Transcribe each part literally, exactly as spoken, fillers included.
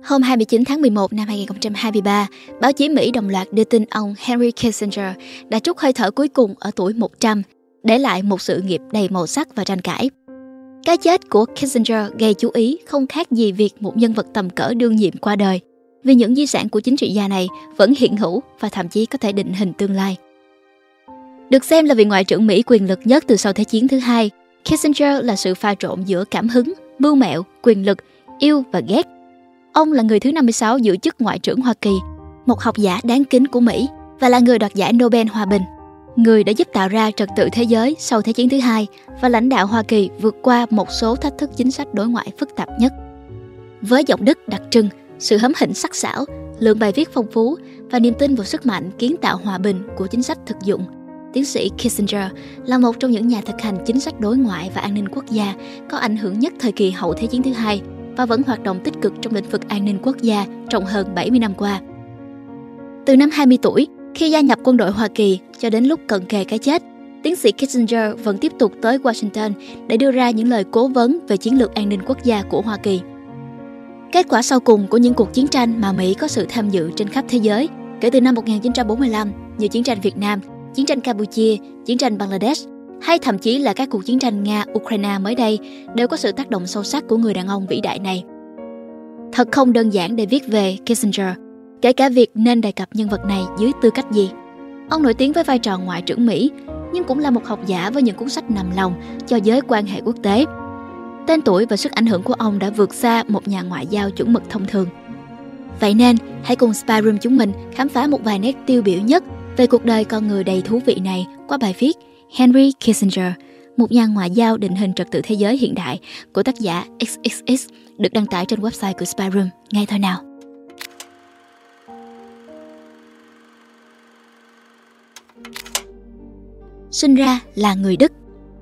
Hôm hai mươi chín tháng mười một năm hai nghìn không trăm hai mươi ba, báo chí Mỹ đồng loạt đưa tin ông Henry Kissinger đã trút hơi thở cuối cùng ở tuổi một trăm, để lại một sự nghiệp đầy màu sắc và tranh cãi. Cái chết của Kissinger gây chú ý không khác gì việc một nhân vật tầm cỡ đương nhiệm qua đời, vì những di sản của chính trị gia này vẫn hiện hữu và thậm chí có thể định hình tương lai. Được xem là vị ngoại trưởng Mỹ quyền lực nhất từ sau Thế chiến thứ hai, Kissinger là sự pha trộn giữa cảm hứng, mưu mẹo, quyền lực, yêu và ghét. Ông là người thứ năm mươi sáu giữ chức ngoại trưởng Hoa Kỳ, một học giả đáng kính của Mỹ và là người đoạt giải Nobel Hòa bình, người đã giúp tạo ra trật tự thế giới sau Thế chiến thứ hai và lãnh đạo Hoa Kỳ vượt qua một số thách thức chính sách đối ngoại phức tạp nhất. Với giọng Đức đặc trưng, sự hóm hỉnh sắc sảo, lượng bài viết phong phú và niềm tin vào sức mạnh kiến tạo hòa bình của chính sách thực dụng, tiến sĩ Kissinger là một trong những nhà thực hành chính sách đối ngoại và an ninh quốc gia có ảnh hưởng nhất thời kỳ hậu Thế chiến thứ hai và vẫn hoạt động tích cực trong lĩnh vực an ninh quốc gia trong hơn bảy mươi năm qua. Từ năm hai mươi tuổi, khi gia nhập quân đội Hoa Kỳ cho đến lúc cận kề cái chết, tiến sĩ Kissinger vẫn tiếp tục tới Washington để đưa ra những lời cố vấn về chiến lược an ninh quốc gia của Hoa Kỳ. Kết quả sau cùng của những cuộc chiến tranh mà Mỹ có sự tham dự trên khắp thế giới kể từ năm một nghìn chín trăm bốn mươi lăm như chiến tranh Việt Nam, chiến tranh Campuchia, chiến tranh Bangladesh hay thậm chí là các cuộc chiến tranh Nga-Ukraine mới đây đều có sự tác động sâu sắc của người đàn ông vĩ đại này. Thật không đơn giản để viết về Kissinger, kể cả việc nên đề cập nhân vật này dưới tư cách gì. Ông nổi tiếng với vai trò ngoại trưởng Mỹ, nhưng cũng là một học giả với những cuốn sách nằm lòng cho giới quan hệ quốc tế. Tên tuổi và sức ảnh hưởng của ông đã vượt xa một nhà ngoại giao chuẩn mực thông thường. Vậy nên, hãy cùng Spy Room chúng mình khám phá một vài nét tiêu biểu nhất về cuộc đời con người đầy thú vị này qua bài viết Henry Kissinger, một nhà ngoại giao định hình trật tự thế giới hiện đại của tác giả ích ích ích được đăng tải trên website của Spy Room ngay thôi nào. Sinh ra là người Đức.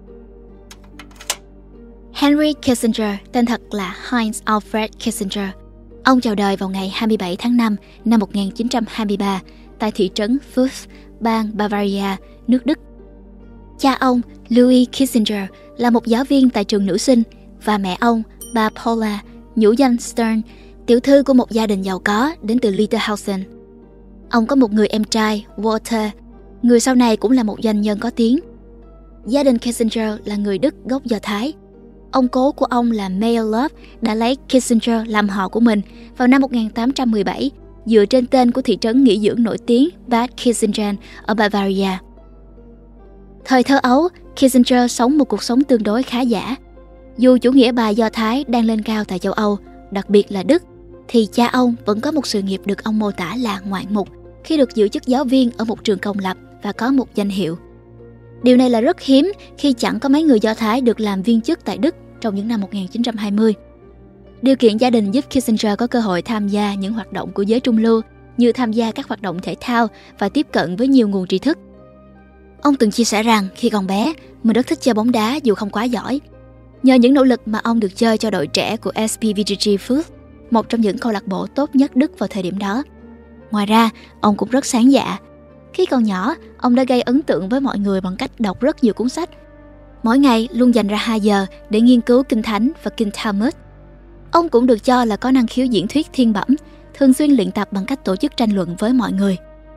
Henry Kissinger, tên thật là Heinz Alfred Kissinger. Ông chào đời vào ngày hai mươi bảy tháng năm năm một nghìn chín trăm hai mươi ba tại thị trấn Fürth, bang Bavaria, nước Đức. Cha ông, Louis Kissinger, là một giáo viên tại trường nữ sinh và mẹ ông, bà Paula, nhũ danh Stern, tiểu thư của một gia đình giàu có đến từ Lederhausen. Ông có một người em trai, Walter, người sau này cũng là một doanh nhân có tiếng. Gia đình Kissinger là người Đức gốc Do Thái. Ông cố của ông là Meyerloff đã lấy Kissinger làm họ của mình vào năm một nghìn tám trăm mười bảy dựa trên tên của thị trấn nghỉ dưỡng nổi tiếng Bad Kissingen ở Bavaria. Thời thơ ấu, Kissinger sống một cuộc sống tương đối khá giả. Dù chủ nghĩa bài Do Thái đang lên cao tại châu Âu, đặc biệt là Đức, thì cha ông vẫn có một sự nghiệp được ông mô tả là ngoạn mục khi được giữ chức giáo viên ở một trường công lập và có một danh hiệu. Điều này là rất hiếm khi chẳng có mấy người Do Thái được làm viên chức tại Đức trong những năm một nghìn chín trăm hai mươi. Điều kiện gia đình giúp Kissinger có cơ hội tham gia những hoạt động của giới trung lưu như tham gia các hoạt động thể thao và tiếp cận với nhiều nguồn tri thức. Ông từng chia sẻ rằng khi còn bé, mình rất thích chơi bóng đá dù không quá giỏi. Nhờ những nỗ lực mà ông được chơi cho đội trẻ của ét pê vê giê giê Fürth, một trong những câu lạc bộ tốt nhất Đức vào thời điểm đó. Ngoài ra, ông cũng rất sáng dạ. Khi còn nhỏ, ông đã gây ấn tượng với mọi người bằng cách đọc rất nhiều cuốn sách. Mỗi ngày luôn dành ra hai giờ để nghiên cứu Kinh Thánh và Kinh Talmud. Ông cũng được cho là có năng khiếu diễn thuyết thiên bẩm, thường xuyên luyện tập bằng cách tổ chức tranh luận với mọi người.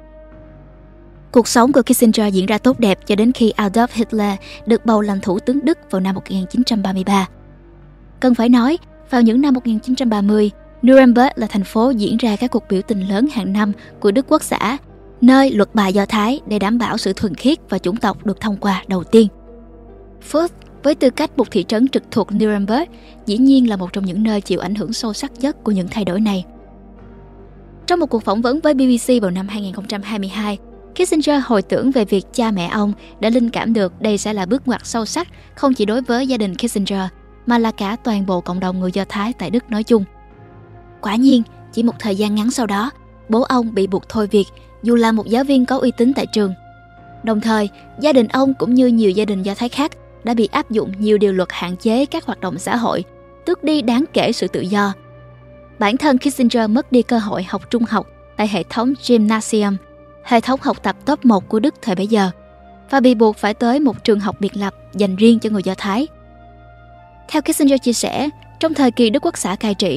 Cuộc sống của Kissinger diễn ra tốt đẹp cho đến khi Adolf Hitler được bầu làm thủ tướng Đức vào năm một nghìn chín trăm ba mươi ba. Cần phải nói, vào những năm một nghìn chín trăm ba mươi, Nuremberg là thành phố diễn ra các cuộc biểu tình lớn hàng năm của Đức Quốc xã, nơi luật bài Do Thái để đảm bảo sự thuần khiết và chủng tộc được thông qua đầu tiên. Fürth, với tư cách một thị trấn trực thuộc Nuremberg, dĩ nhiên là một trong những nơi chịu ảnh hưởng sâu sắc nhất của những thay đổi này. Trong một cuộc phỏng vấn với bê bê xê vào năm hai nghìn không trăm hai mươi hai, Kissinger hồi tưởng về việc cha mẹ ông đã linh cảm được đây sẽ là bước ngoặt sâu sắc không chỉ đối với gia đình Kissinger, mà là cả toàn bộ cộng đồng người Do Thái tại Đức nói chung. Quả nhiên, chỉ một thời gian ngắn sau đó, bố ông bị buộc thôi việc dù là một giáo viên có uy tín tại trường. Đồng thời, gia đình ông cũng như nhiều gia đình Do Thái khác đã bị áp dụng nhiều điều luật hạn chế các hoạt động xã hội, tước đi đáng kể sự tự do. Bản thân Kissinger mất đi cơ hội học trung học tại hệ thống Gymnasium, hệ thống học tập top một của Đức thời bấy giờ, và bị buộc phải tới một trường học biệt lập dành riêng cho người Do Thái. Theo Kissinger chia sẻ, trong thời kỳ Đức Quốc xã cai trị,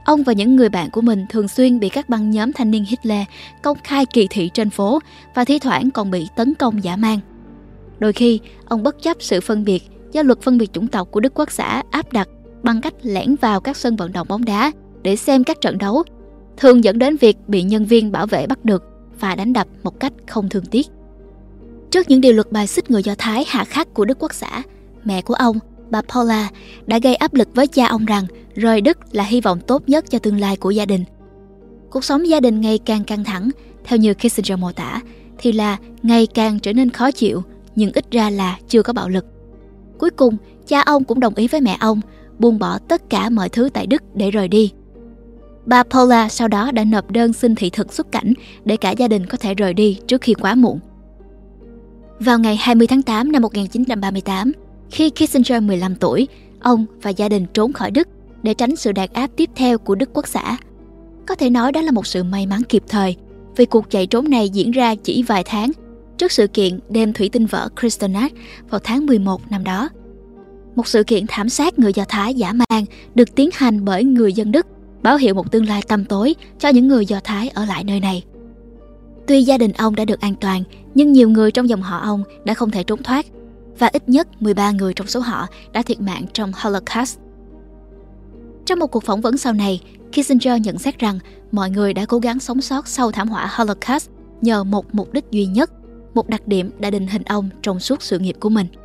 Ông và những người bạn của mình thường xuyên bị các băng nhóm thanh niên Hitler công khai kỳ thị trên phố và thi thoảng còn bị tấn công dã man. Đôi khi, ông bất chấp sự phân biệt do luật phân biệt chủng tộc của Đức Quốc xã áp đặt bằng cách lẻn vào các sân vận động bóng đá để xem các trận đấu, thường dẫn đến việc bị nhân viên bảo vệ bắt được và đánh đập một cách không thương tiếc. Trước những điều luật bài xích người Do Thái hà khắc của Đức Quốc xã, mẹ của ông, bà Paula, đã gây áp lực với cha ông rằng rời Đức là hy vọng tốt nhất cho tương lai của gia đình. Cuộc sống gia đình ngày càng căng thẳng, theo như Kissinger mô tả, thì là ngày càng trở nên khó chịu, nhưng ít ra là chưa có bạo lực. Cuối cùng, cha ông cũng đồng ý với mẹ ông, buông bỏ tất cả mọi thứ tại Đức để rời đi. Bà Paula sau đó đã nộp đơn xin thị thực xuất cảnh để cả gia đình có thể rời đi trước khi quá muộn. Vào ngày hai mươi tháng tám năm một nghìn chín trăm ba mươi tám, khi Kissinger mười lăm tuổi, ông và gia đình trốn khỏi Đức để tránh sự đàn áp tiếp theo của Đức Quốc xã. Có thể nói đó là một sự may mắn kịp thời, vì cuộc chạy trốn này diễn ra chỉ vài tháng trước sự kiện đêm thủy tinh vỡ Kristallnacht vào tháng mười một năm đó. Một sự kiện thảm sát người Do Thái dã man được tiến hành bởi người dân Đức, báo hiệu một tương lai tăm tối cho những người Do Thái ở lại nơi này. Tuy gia đình ông đã được an toàn, nhưng nhiều người trong dòng họ ông đã không thể trốn thoát, và ít nhất mười ba người trong số họ đã thiệt mạng trong Holocaust. Trong một cuộc phỏng vấn sau này, Kissinger nhận xét rằng mọi người đã cố gắng sống sót sau thảm họa Holocaust nhờ một mục đích duy nhất, một đặc điểm đã định hình ông trong suốt sự nghiệp của mình.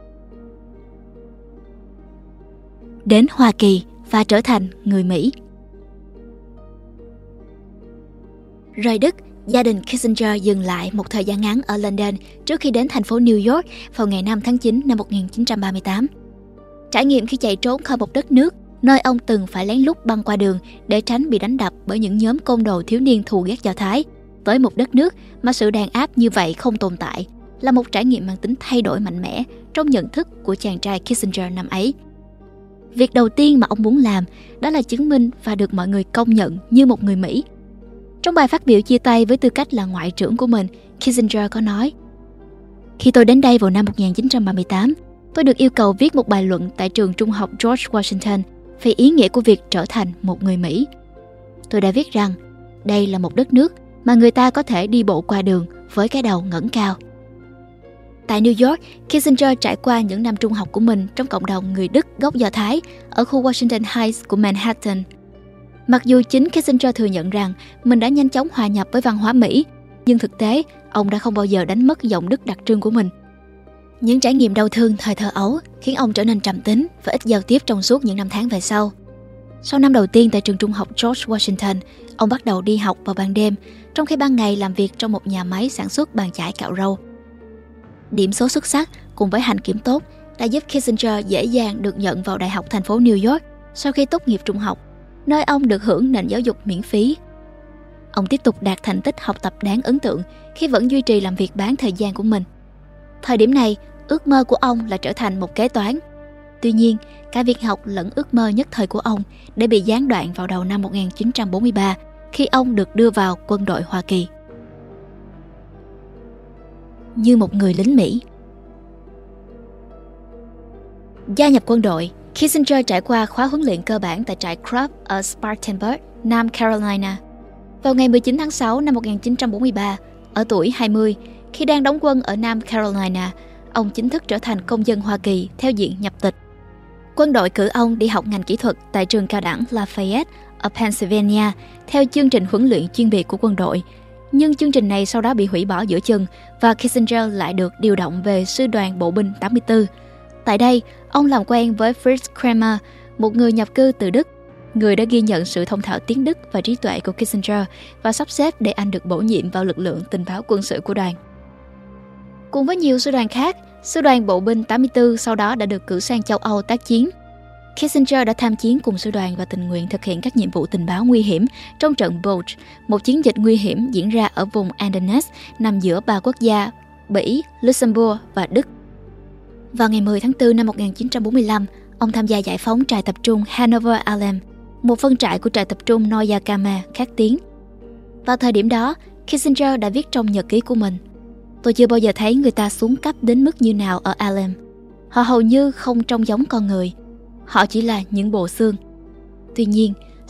Đến Hoa Kỳ và trở thành người Mỹ. Rời Đức, gia đình Kissinger dừng lại một thời gian ngắn ở London trước khi đến thành phố New York vào ngày năm tháng chín năm một nghìn chín trăm ba mươi tám. Trải nghiệm khi chạy trốn khỏi một đất nước nơi ông từng phải lén lút băng qua đường để tránh bị đánh đập bởi những nhóm côn đồ thiếu niên thù ghét Do Thái, tới một đất nước mà sự đàn áp như vậy không tồn tại, là một trải nghiệm mang tính thay đổi mạnh mẽ trong nhận thức của chàng trai Kissinger năm ấy. Việc đầu tiên mà ông muốn làm đó là chứng minh và được mọi người công nhận như một người Mỹ. Trong bài phát biểu chia tay với tư cách là ngoại trưởng của mình, Kissinger có nói: "Khi tôi đến đây vào năm một nghìn chín trăm ba mươi tám, tôi được yêu cầu viết một bài luận tại trường trung học George Washington về ý nghĩa của việc trở thành một người Mỹ. Tôi đã viết rằng đây là một đất nước mà người ta có thể đi bộ qua đường với cái đầu ngẩng cao." Tại New York, Kissinger trải qua những năm trung học của mình trong cộng đồng người Đức gốc Do Thái ở khu Washington Heights của Manhattan. Mặc dù chính Kissinger thừa nhận rằng mình đã nhanh chóng hòa nhập với văn hóa Mỹ, nhưng thực tế, ông đã không bao giờ đánh mất giọng Đức đặc trưng của mình. Những trải nghiệm đau thương thời thơ ấu khiến ông trở nên trầm tính và ít giao tiếp trong suốt những năm tháng về sau. Sau năm đầu tiên tại trường trung học George Washington, ông bắt đầu đi học vào ban đêm, trong khi ban ngày làm việc trong một nhà máy sản xuất bàn chải cạo râu. Điểm số xuất sắc cùng với hạnh kiểm tốt đã giúp Kissinger dễ dàng được nhận vào Đại học thành phố New York sau khi tốt nghiệp trung học, nơi ông được hưởng nền giáo dục miễn phí. Ông tiếp tục đạt thành tích học tập đáng ấn tượng khi vẫn duy trì làm việc bán thời gian của mình. Thời điểm này, ước mơ của ông là trở thành một kế toán. Tuy nhiên, cả việc học lẫn ước mơ nhất thời của ông đã bị gián đoạn vào đầu năm một nghìn chín trăm bốn mươi ba khi ông được đưa vào quân đội Hoa Kỳ. Như một người lính Mỹ. Gia nhập quân đội, Kissinger trải qua khóa huấn luyện cơ bản tại trại Krupp ở Spartanburg, Nam Carolina. Vào ngày mười chín tháng sáu năm một nghìn chín trăm bốn mươi ba, ở tuổi hai mươi, khi đang đóng quân ở Nam Carolina, ông chính thức trở thành công dân Hoa Kỳ theo diện nhập tịch. Quân đội cử ông đi học ngành kỹ thuật tại trường cao đẳng Lafayette ở Pennsylvania theo chương trình huấn luyện chuyên biệt của quân đội. Nhưng chương trình này sau đó bị hủy bỏ giữa chừng và Kissinger lại được điều động về sư đoàn bộ binh tám mươi tư. Tại đây, ông làm quen với Fritz Kramer, một người nhập cư từ Đức, người đã ghi nhận sự thông thạo tiếng Đức và trí tuệ của Kissinger và sắp xếp để anh được bổ nhiệm vào lực lượng tình báo quân sự của đoàn. Cùng với nhiều sư đoàn khác, sư đoàn bộ binh tám mươi tư sau đó đã được cử sang châu Âu tác chiến. Kissinger đã tham chiến cùng sư đoàn và tình nguyện thực hiện các nhiệm vụ tình báo nguy hiểm trong trận Bulge, một chiến dịch nguy hiểm diễn ra ở vùng Ardennes nằm giữa ba quốc gia Bỉ, Luxembourg và Đức. Vào ngày mười tháng tư năm một nghìn chín trăm bốn mươi lăm, ông tham gia giải phóng trại tập trung Hanover-Alem, một phân trại của trại tập trung Neue Kammer khét tiếng. Vào thời điểm đó, Kissinger đã viết trong nhật ký của mình: "Tôi chưa bao giờ thấy người ta xuống cấp đến mức như nào ở Alem. Họ hầu như không trông giống con người. Họ chỉ là những bộ xương. Tuy nhiên,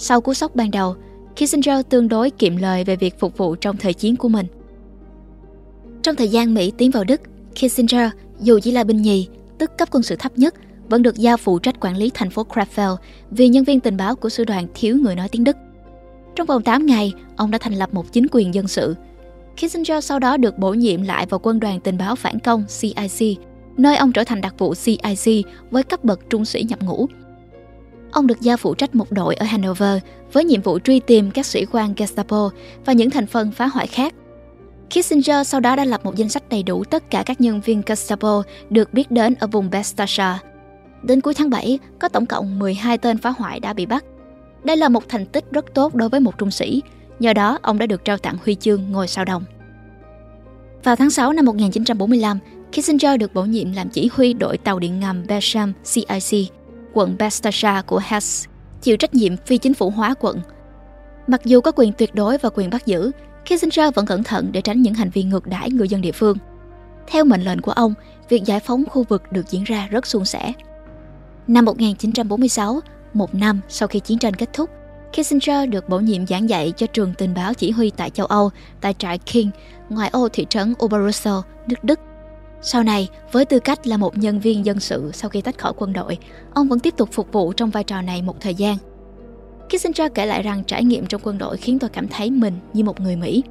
Sau cú sốc ban đầu, Kissinger tương đối kiệm lời về việc phục vụ trong thời chiến của mình. Trong thời gian Mỹ tiến vào Đức, Kissinger, dù chỉ là binh nhì, tức cấp quân sự thấp nhất, vẫn được giao phụ trách quản lý thành phố Krefeld vì nhân viên tình báo của sư đoàn thiếu người nói tiếng Đức. Trong vòng tám ngày, ông đã thành lập một chính quyền dân sự. Kissinger sau đó được bổ nhiệm lại vào quân đoàn tình báo phản công C I C, nơi ông trở thành đặc vụ C I C với cấp bậc trung sĩ nhập ngũ. Ông được giao phụ trách một đội ở Hanover với nhiệm vụ truy tìm các sĩ quan Gestapo và những thành phần phá hoại khác. Kissinger sau đó đã lập một danh sách đầy đủ tất cả các nhân viên Gestapo được biết đến ở vùng Westphalia. Đến cuối tháng bảy, có tổng cộng mười hai tên phá hoại đã bị bắt. Đây là một thành tích rất tốt đối với một trung sĩ, nhờ đó ông đã được trao tặng huy chương Ngôi sao đồng. Vào tháng sáu năm một nghìn chín trăm bốn mươi lăm, Kissinger được bổ nhiệm làm chỉ huy đội tàu điện ngầm Belsham C I C, quận Westphalia của Hesse, chịu trách nhiệm phi chính phủ hóa quận. Mặc dù có quyền tuyệt đối và quyền bắt giữ, Kissinger vẫn cẩn thận để tránh những hành vi ngược đãi người dân địa phương. Theo mệnh lệnh của ông, việc giải phóng khu vực được diễn ra rất suôn sẻ. Năm một nghìn chín trăm bốn mươi sáu, một năm sau khi chiến tranh kết thúc, Kissinger được bổ nhiệm giảng dạy cho trường tình báo chỉ huy tại châu Âu, tại trại King, ngoại ô thị trấn Oberrussel, nước Đức. Sau này, với tư cách là một nhân viên dân sự sau khi tách khỏi quân đội, ông vẫn tiếp tục phục vụ trong vai trò này một thời gian. Kissinger kể lại rằng trải nghiệm trong quân đội khiến tôi cảm thấy mình như một người Mỹ.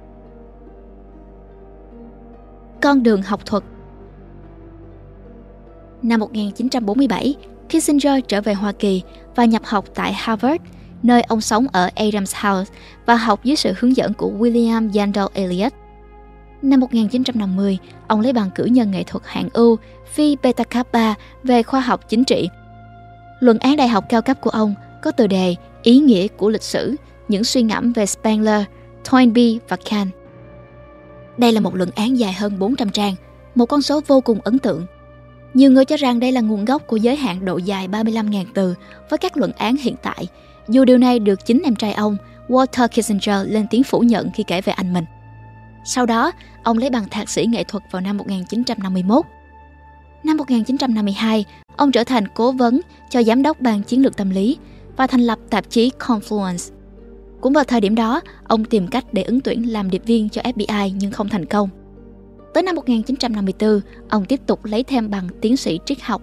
Con đường học thuật. Năm một nghìn chín trăm bốn mươi bảy, Kissinger trở về Hoa Kỳ và nhập học tại Harvard, nơi ông sống ở Adams House và học dưới sự hướng dẫn của William Yandell Elliot. Năm một nghìn chín trăm năm mươi, ông lấy bằng cử nhân nghệ thuật hạng ưu Phi Beta Kappa về khoa học chính trị. Luận án đại học cao cấp của ông có tựa đề Ý nghĩa của lịch sử, những suy ngẫm về Spengler, Toynbee và Kant. Đây là một luận án dài hơn bốn trăm trang, một con số vô cùng ấn tượng. Nhiều người cho rằng đây là nguồn gốc của giới hạn độ dài ba mươi lăm nghìn từ với các luận án hiện tại, dù điều này được chính em trai ông, Walter Kissinger, lên tiếng phủ nhận khi kể về anh mình. Sau đó, ông lấy bằng thạc sĩ nghệ thuật vào năm một nghìn chín trăm năm mươi mốt. Năm một nghìn chín trăm năm mươi hai, ông trở thành cố vấn cho giám đốc ban chiến lược tâm lý và thành lập tạp chí Confluence. Cũng vào thời điểm đó, ông tìm cách để ứng tuyển làm điệp viên cho F B I nhưng không thành công. Tới năm một nghìn chín trăm năm mươi tư, ông tiếp tục lấy thêm bằng tiến sĩ triết học.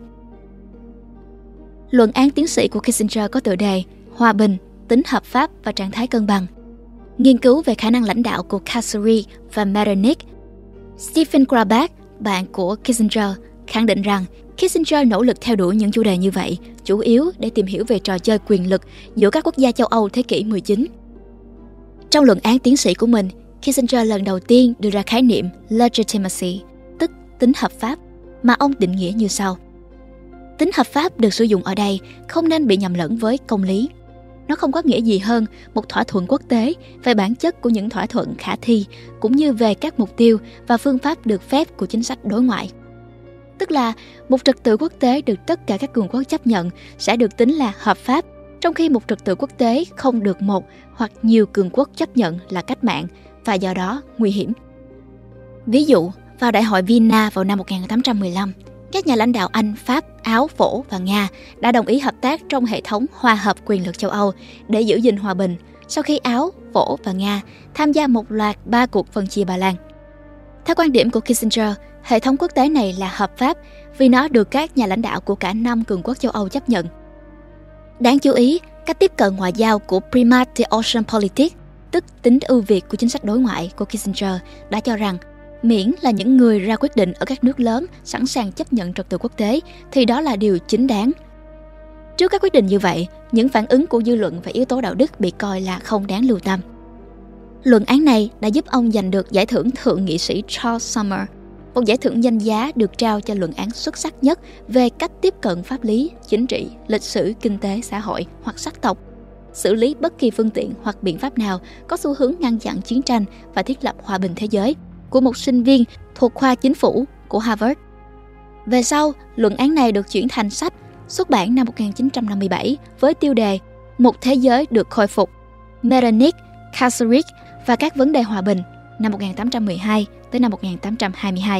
Luận án tiến sĩ của Kissinger có tựa đề Hòa bình, tính hợp pháp và trạng thái cân bằng. Nghiên cứu về khả năng lãnh đạo của Kasseri và Metternich. Stephen Grabach, bạn của Kissinger, khẳng định rằng Kissinger nỗ lực theo đuổi những chủ đề như vậy, chủ yếu để tìm hiểu về trò chơi quyền lực giữa các quốc gia châu Âu thế kỷ mười chín. Trong luận án tiến sĩ của mình, Kissinger lần đầu tiên đưa ra khái niệm legitimacy, tức tính hợp pháp, mà ông định nghĩa như sau. Tính hợp pháp được sử dụng ở đây không nên bị nhầm lẫn với công lý. Nó không có nghĩa gì hơn một thỏa thuận quốc tế về bản chất của những thỏa thuận khả thi, cũng như về các mục tiêu và phương pháp được phép của chính sách đối ngoại. Tức là một trật tự quốc tế được tất cả các cường quốc chấp nhận sẽ được tính là hợp pháp, trong khi một trật tự quốc tế không được một hoặc nhiều cường quốc chấp nhận là cách mạng và do đó nguy hiểm. Ví dụ, vào Đại hội Vienna vào năm một nghìn tám trăm mười lăm, các nhà lãnh đạo Anh, Pháp, Áo, Phổ và Nga đã đồng ý hợp tác trong hệ thống hòa hợp quyền lực châu Âu để giữ gìn hòa bình sau khi Áo, Phổ và Nga tham gia một loạt ba cuộc phân chia Ba Lan. Theo quan điểm của Kissinger, hệ thống quốc tế này là hợp pháp vì nó được các nhà lãnh đạo của cả năm cường quốc châu Âu chấp nhận. Đáng chú ý, cách tiếp cận ngoại giao của Primat de Ocean Politics, tức tính ưu việt của chính sách đối ngoại của Kissinger, đã cho rằng miễn là những người ra quyết định ở các nước lớn sẵn sàng chấp nhận trật tự quốc tế thì đó là điều chính đáng. Trước các quyết định như vậy, những phản ứng của dư luận và yếu tố đạo đức bị coi là không đáng lưu tâm. Luận án này đã giúp ông giành được giải thưởng thượng nghị sĩ Charles Summer, một giải thưởng danh giá được trao cho luận án xuất sắc nhất về cách tiếp cận pháp lý, chính trị, lịch sử, kinh tế, xã hội hoặc sắc tộc, xử lý bất kỳ phương tiện hoặc biện pháp nào có xu hướng ngăn chặn chiến tranh và thiết lập hòa bình thế giới, của một sinh viên thuộc khoa chính phủ của Harvard. Về sau, luận án này được chuyển thành sách, xuất bản năm một nghìn chín trăm năm mươi bảy với tiêu đề Một thế giới được khôi phục, Metternich, Kasserich và các vấn đề hòa bình năm một nghìn tám trăm mười hai tới năm một nghìn tám trăm hai mươi hai.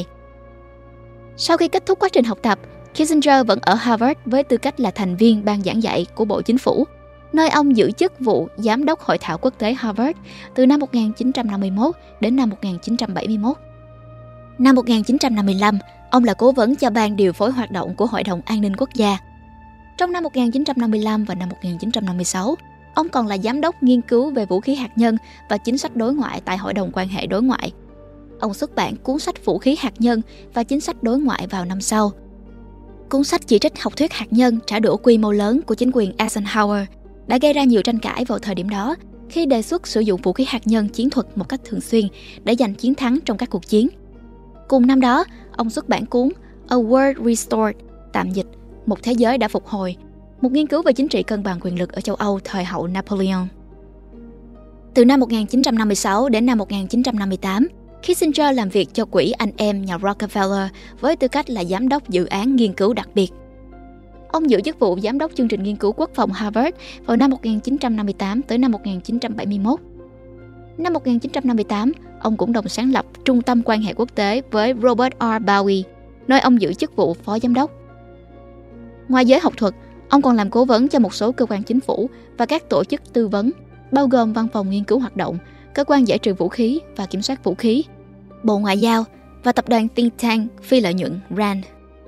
Sau khi kết thúc quá trình học tập, Kissinger vẫn ở Harvard với tư cách là thành viên ban giảng dạy của Bộ Chính phủ. nơi ông giữ chức vụ Giám đốc Hội thảo quốc tế Harvard từ năm một nghìn chín trăm năm mươi mốt đến năm một nghìn chín trăm bảy mươi mốt. Năm một nghìn chín trăm năm mươi lăm, ông là cố vấn cho ban điều phối hoạt động của Hội đồng An ninh Quốc gia. Trong năm một nghìn chín trăm năm mươi lăm và năm một nghìn chín trăm năm mươi sáu, ông còn là giám đốc nghiên cứu về vũ khí hạt nhân và chính sách đối ngoại tại Hội đồng quan hệ đối ngoại. Ông xuất bản cuốn sách Vũ khí hạt nhân và chính sách đối ngoại vào năm sau. Cuốn sách chỉ trích học thuyết hạt nhân trả đũa quy mô lớn của chính quyền Eisenhower đã gây ra nhiều tranh cãi vào thời điểm đó khi đề xuất sử dụng vũ khí hạt nhân chiến thuật một cách thường xuyên để giành chiến thắng trong các cuộc chiến. Cùng năm đó, ông xuất bản cuốn A World Restored, tạm dịch, Một thế giới đã phục hồi, một nghiên cứu về chính trị cân bằng quyền lực ở châu Âu thời hậu Napoleon. Từ năm một nghìn chín trăm năm mươi sáu đến năm một nghìn chín trăm năm mươi tám, Kissinger làm việc cho quỹ anh em nhà Rockefeller với tư cách là giám đốc dự án nghiên cứu đặc biệt. Ông giữ chức vụ giám đốc chương trình nghiên cứu quốc phòng Harvard vào năm một nghìn chín trăm năm mươi tám tới năm một nghìn chín trăm bảy mươi mốt. Năm một nghìn chín trăm năm mươi tám, ông cũng đồng sáng lập Trung tâm quan hệ quốc tế với Robert R. Bowie, nơi ông giữ chức vụ phó giám đốc. Ngoài giới học thuật, ông còn làm cố vấn cho một số cơ quan chính phủ và các tổ chức tư vấn, bao gồm Văn phòng Nghiên cứu Hoạt động, Cơ quan Giải trừ vũ khí và Kiểm soát vũ khí, Bộ Ngoại giao và tập đoàn think tank phi lợi nhuận Rand.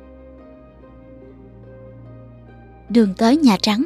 Đường tới Nhà Trắng.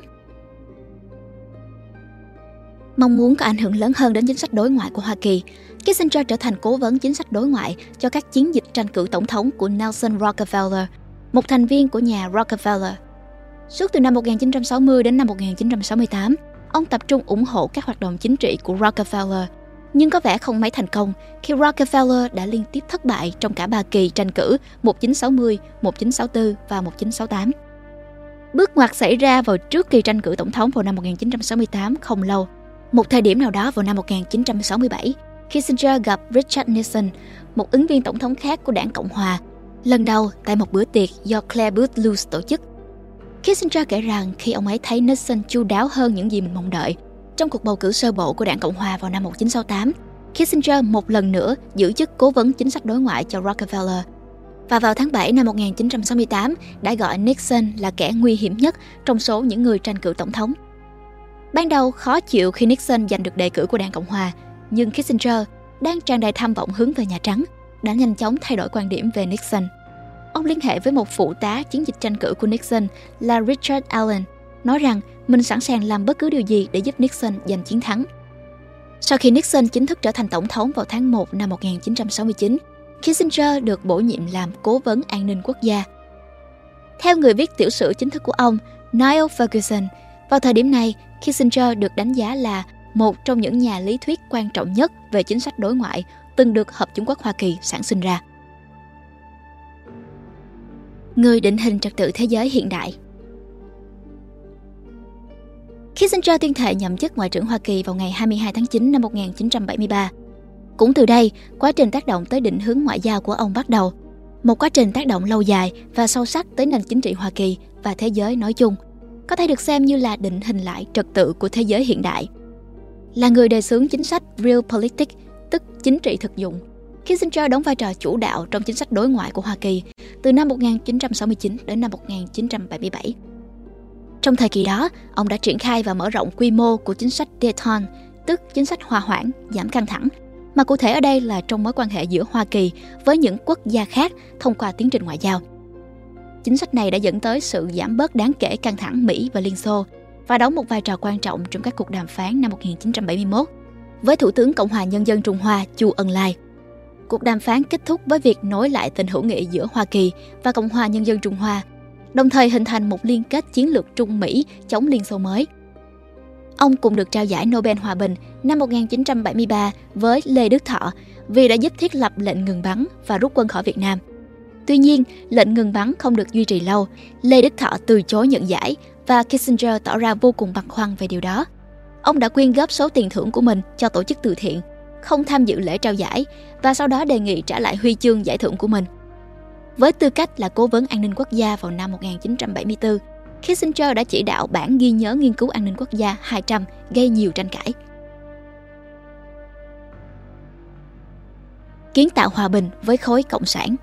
Mong muốn có ảnh hưởng lớn hơn đến chính sách đối ngoại của Hoa Kỳ, Kissinger trở thành cố vấn chính sách đối ngoại cho các chiến dịch tranh cử tổng thống của Nelson Rockefeller, một thành viên của nhà Rockefeller. Suốt từ năm một nghìn chín trăm sáu mươi đến năm một nghìn chín trăm sáu mươi tám, ông tập trung ủng hộ các hoạt động chính trị của Rockefeller, nhưng có vẻ không mấy thành công khi Rockefeller đã liên tiếp thất bại trong cả ba kỳ tranh cử một nghìn chín trăm sáu mươi, một nghìn chín trăm sáu mươi tư và một nghìn chín trăm sáu mươi tám. Bước ngoặt xảy ra vào trước kỳ tranh cử tổng thống vào năm một nghìn chín trăm sáu mươi tám không lâu. Một thời điểm nào đó vào năm một nghìn chín trăm sáu mươi bảy, Kissinger gặp Richard Nixon, một ứng viên tổng thống khác của đảng Cộng hòa, lần đầu tại một bữa tiệc do Clare Boothe Luce tổ chức. Kissinger kể rằng khi ông ấy thấy Nixon chu đáo hơn những gì mình mong đợi trong cuộc bầu cử sơ bộ của đảng Cộng hòa vào năm một nghìn chín trăm sáu mươi tám, Kissinger một lần nữa giữ chức cố vấn chính sách đối ngoại cho Rockefeller. Và vào tháng bảy năm một nghìn chín trăm sáu mươi tám đã gọi Nixon là kẻ nguy hiểm nhất trong số những người tranh cử tổng thống. Ban đầu khó chịu khi Nixon giành được đề cử của đảng Cộng hòa, nhưng Kissinger, đang tràn đầy tham vọng hướng về Nhà Trắng, đã nhanh chóng thay đổi quan điểm về Nixon. Ông liên hệ với một phụ tá chiến dịch tranh cử của Nixon là Richard Allen, nói rằng mình sẵn sàng làm bất cứ điều gì để giúp Nixon giành chiến thắng. Sau khi Nixon chính thức trở thành tổng thống vào tháng một năm một nghìn chín trăm sáu mươi chín, Kissinger được bổ nhiệm làm cố vấn an ninh quốc gia. Theo người viết tiểu sử chính thức của ông, Niall Ferguson, vào thời điểm này, Kissinger được đánh giá là một trong những nhà lý thuyết quan trọng nhất về chính sách đối ngoại từng được Hợp chủng quốc Hoa Kỳ sản sinh ra. Người định hình trật tự thế giới hiện đại. Kissinger tuyên thệ nhậm chức Ngoại trưởng Hoa Kỳ vào ngày hai mươi hai tháng chín năm một nghìn chín trăm bảy mươi ba. Cũng từ đây, quá trình tác động tới định hướng ngoại giao của ông bắt đầu. Một quá trình tác động lâu dài và sâu sắc tới nền chính trị Hoa Kỳ và thế giới nói chung, có thể được xem như là định hình lại trật tự của thế giới hiện đại. Là người đề xướng chính sách Realpolitik, tức chính trị thực dụng, Kissinger đóng vai trò chủ đạo trong chính sách đối ngoại của Hoa Kỳ từ năm một nghìn chín trăm sáu mươi chín đến năm một nghìn chín trăm bảy mươi bảy. Trong thời kỳ đó, ông đã triển khai và mở rộng quy mô của chính sách Détente, tức chính sách hòa hoãn, giảm căng thẳng, mà cụ thể ở đây là trong mối quan hệ giữa Hoa Kỳ với những quốc gia khác thông qua tiến trình ngoại giao. Chính sách này đã dẫn tới sự giảm bớt đáng kể căng thẳng Mỹ và Liên Xô và đóng một vai trò quan trọng trong các cuộc đàm phán năm một nghìn chín trăm bảy mươi mốt với Thủ tướng Cộng hòa Nhân dân Trung Hoa Chu Ân Lai. Cuộc đàm phán kết thúc với việc nối lại tình hữu nghị giữa Hoa Kỳ và Cộng hòa Nhân dân Trung Hoa, đồng thời hình thành một liên kết chiến lược Trung Mỹ chống Liên Xô mới. Ông cũng được trao giải Nobel Hòa bình năm một nghìn chín trăm bảy mươi ba với Lê Đức Thọ vì đã giúp thiết lập lệnh ngừng bắn và rút quân khỏi Việt Nam. Tuy nhiên, lệnh ngừng bắn không được duy trì lâu, Lê Đức Thọ từ chối nhận giải và Kissinger tỏ ra vô cùng băn khoăn về điều đó. Ông đã quyên góp số tiền thưởng của mình cho tổ chức từ thiện, không tham dự lễ trao giải và sau đó đề nghị trả lại huy chương giải thưởng của mình. Với tư cách là cố vấn an ninh quốc gia vào năm một nghìn chín trăm bảy mươi tư, Kissinger đã chỉ đạo bản ghi nhớ nghiên cứu an ninh quốc gia hai trăm gây nhiều tranh cãi. Kiến tạo hòa bình với khối cộng sản.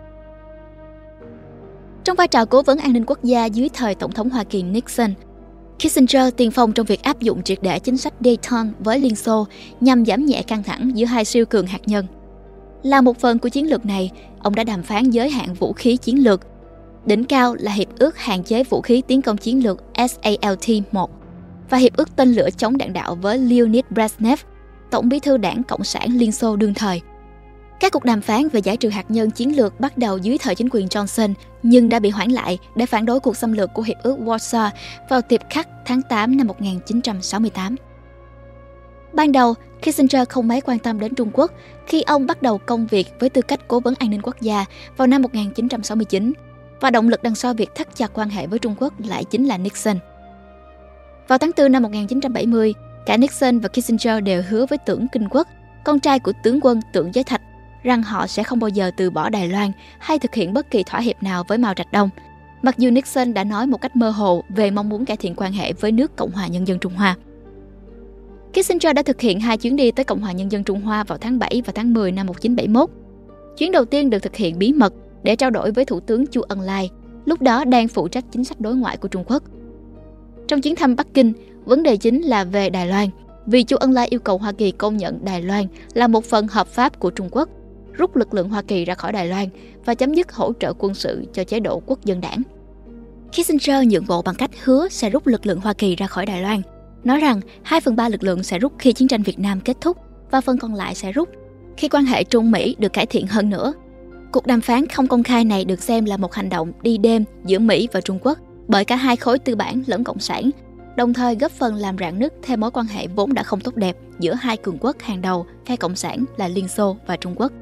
Trong vai trò cố vấn an ninh quốc gia dưới thời Tổng thống Hoa Kỳ Nixon, Kissinger tiên phong trong việc áp dụng triệt để chính sách Dayton với Liên Xô nhằm giảm nhẹ căng thẳng giữa hai siêu cường hạt nhân. Là một phần của chiến lược này, ông đã đàm phán giới hạn vũ khí chiến lược. Đỉnh cao là Hiệp ước hạn chế vũ khí tiến công chiến lược SALT một và Hiệp ước tên lửa chống đạn đạo với Leonid Brezhnev, Tổng bí thư Đảng Cộng sản Liên Xô đương thời. Các cuộc đàm phán về giải trừ hạt nhân chiến lược bắt đầu dưới thời chính quyền Johnson nhưng đã bị hoãn lại để phản đối cuộc xâm lược của Hiệp ước Warsaw vào tiệp khắc tháng tám năm một nghìn chín trăm sáu mươi tám. Ban đầu, Kissinger không mấy quan tâm đến Trung Quốc khi ông bắt đầu công việc với tư cách cố vấn an ninh quốc gia vào năm một nghìn chín trăm sáu mươi chín, và động lực đằng sau việc thắt chặt quan hệ với Trung Quốc lại chính là Nixon. Vào tháng tư năm một nghìn chín trăm bảy mươi, cả Nixon và Kissinger đều hứa với Tưởng Kinh Quốc, con trai của tướng quân Tưởng Giới Thạch, rằng họ sẽ không bao giờ từ bỏ Đài Loan hay thực hiện bất kỳ thỏa hiệp nào với Mao Trạch Đông, mặc dù Nixon đã nói một cách mơ hồ về mong muốn cải thiện quan hệ với nước Cộng hòa Nhân dân Trung Hoa. Kissinger đã thực hiện hai chuyến đi tới Cộng hòa Nhân dân Trung Hoa vào tháng bảy và tháng mười năm một nghìn chín trăm bảy mươi mốt. Chuyến đầu tiên được thực hiện bí mật để trao đổi với Thủ tướng Chu Ân Lai, lúc đó đang phụ trách chính sách đối ngoại của Trung Quốc. Trong chuyến thăm Bắc Kinh, vấn đề chính là về Đài Loan, vì Chu Ân Lai yêu cầu Hoa Kỳ công nhận Đài Loan là một phần hợp pháp của Trung Quốc, rút lực lượng Hoa Kỳ ra khỏi Đài Loan và chấm dứt hỗ trợ quân sự cho chế độ quốc dân đảng. Kissinger nhượng bộ bằng cách hứa sẽ rút lực lượng Hoa Kỳ ra khỏi Đài Loan, nói rằng hai phần ba lực lượng sẽ rút khi chiến tranh Việt Nam kết thúc và phần còn lại sẽ rút khi quan hệ Trung Mỹ được cải thiện hơn nữa. Cuộc đàm phán không công khai này được xem là một hành động đi đêm giữa Mỹ và Trung Quốc bởi cả hai khối tư bản lẫn cộng sản, đồng thời góp phần làm rạn nứt thêm mối quan hệ vốn đã không tốt đẹp giữa hai cường quốc hàng đầu phe cộng sản là Liên Xô và Trung Quốc.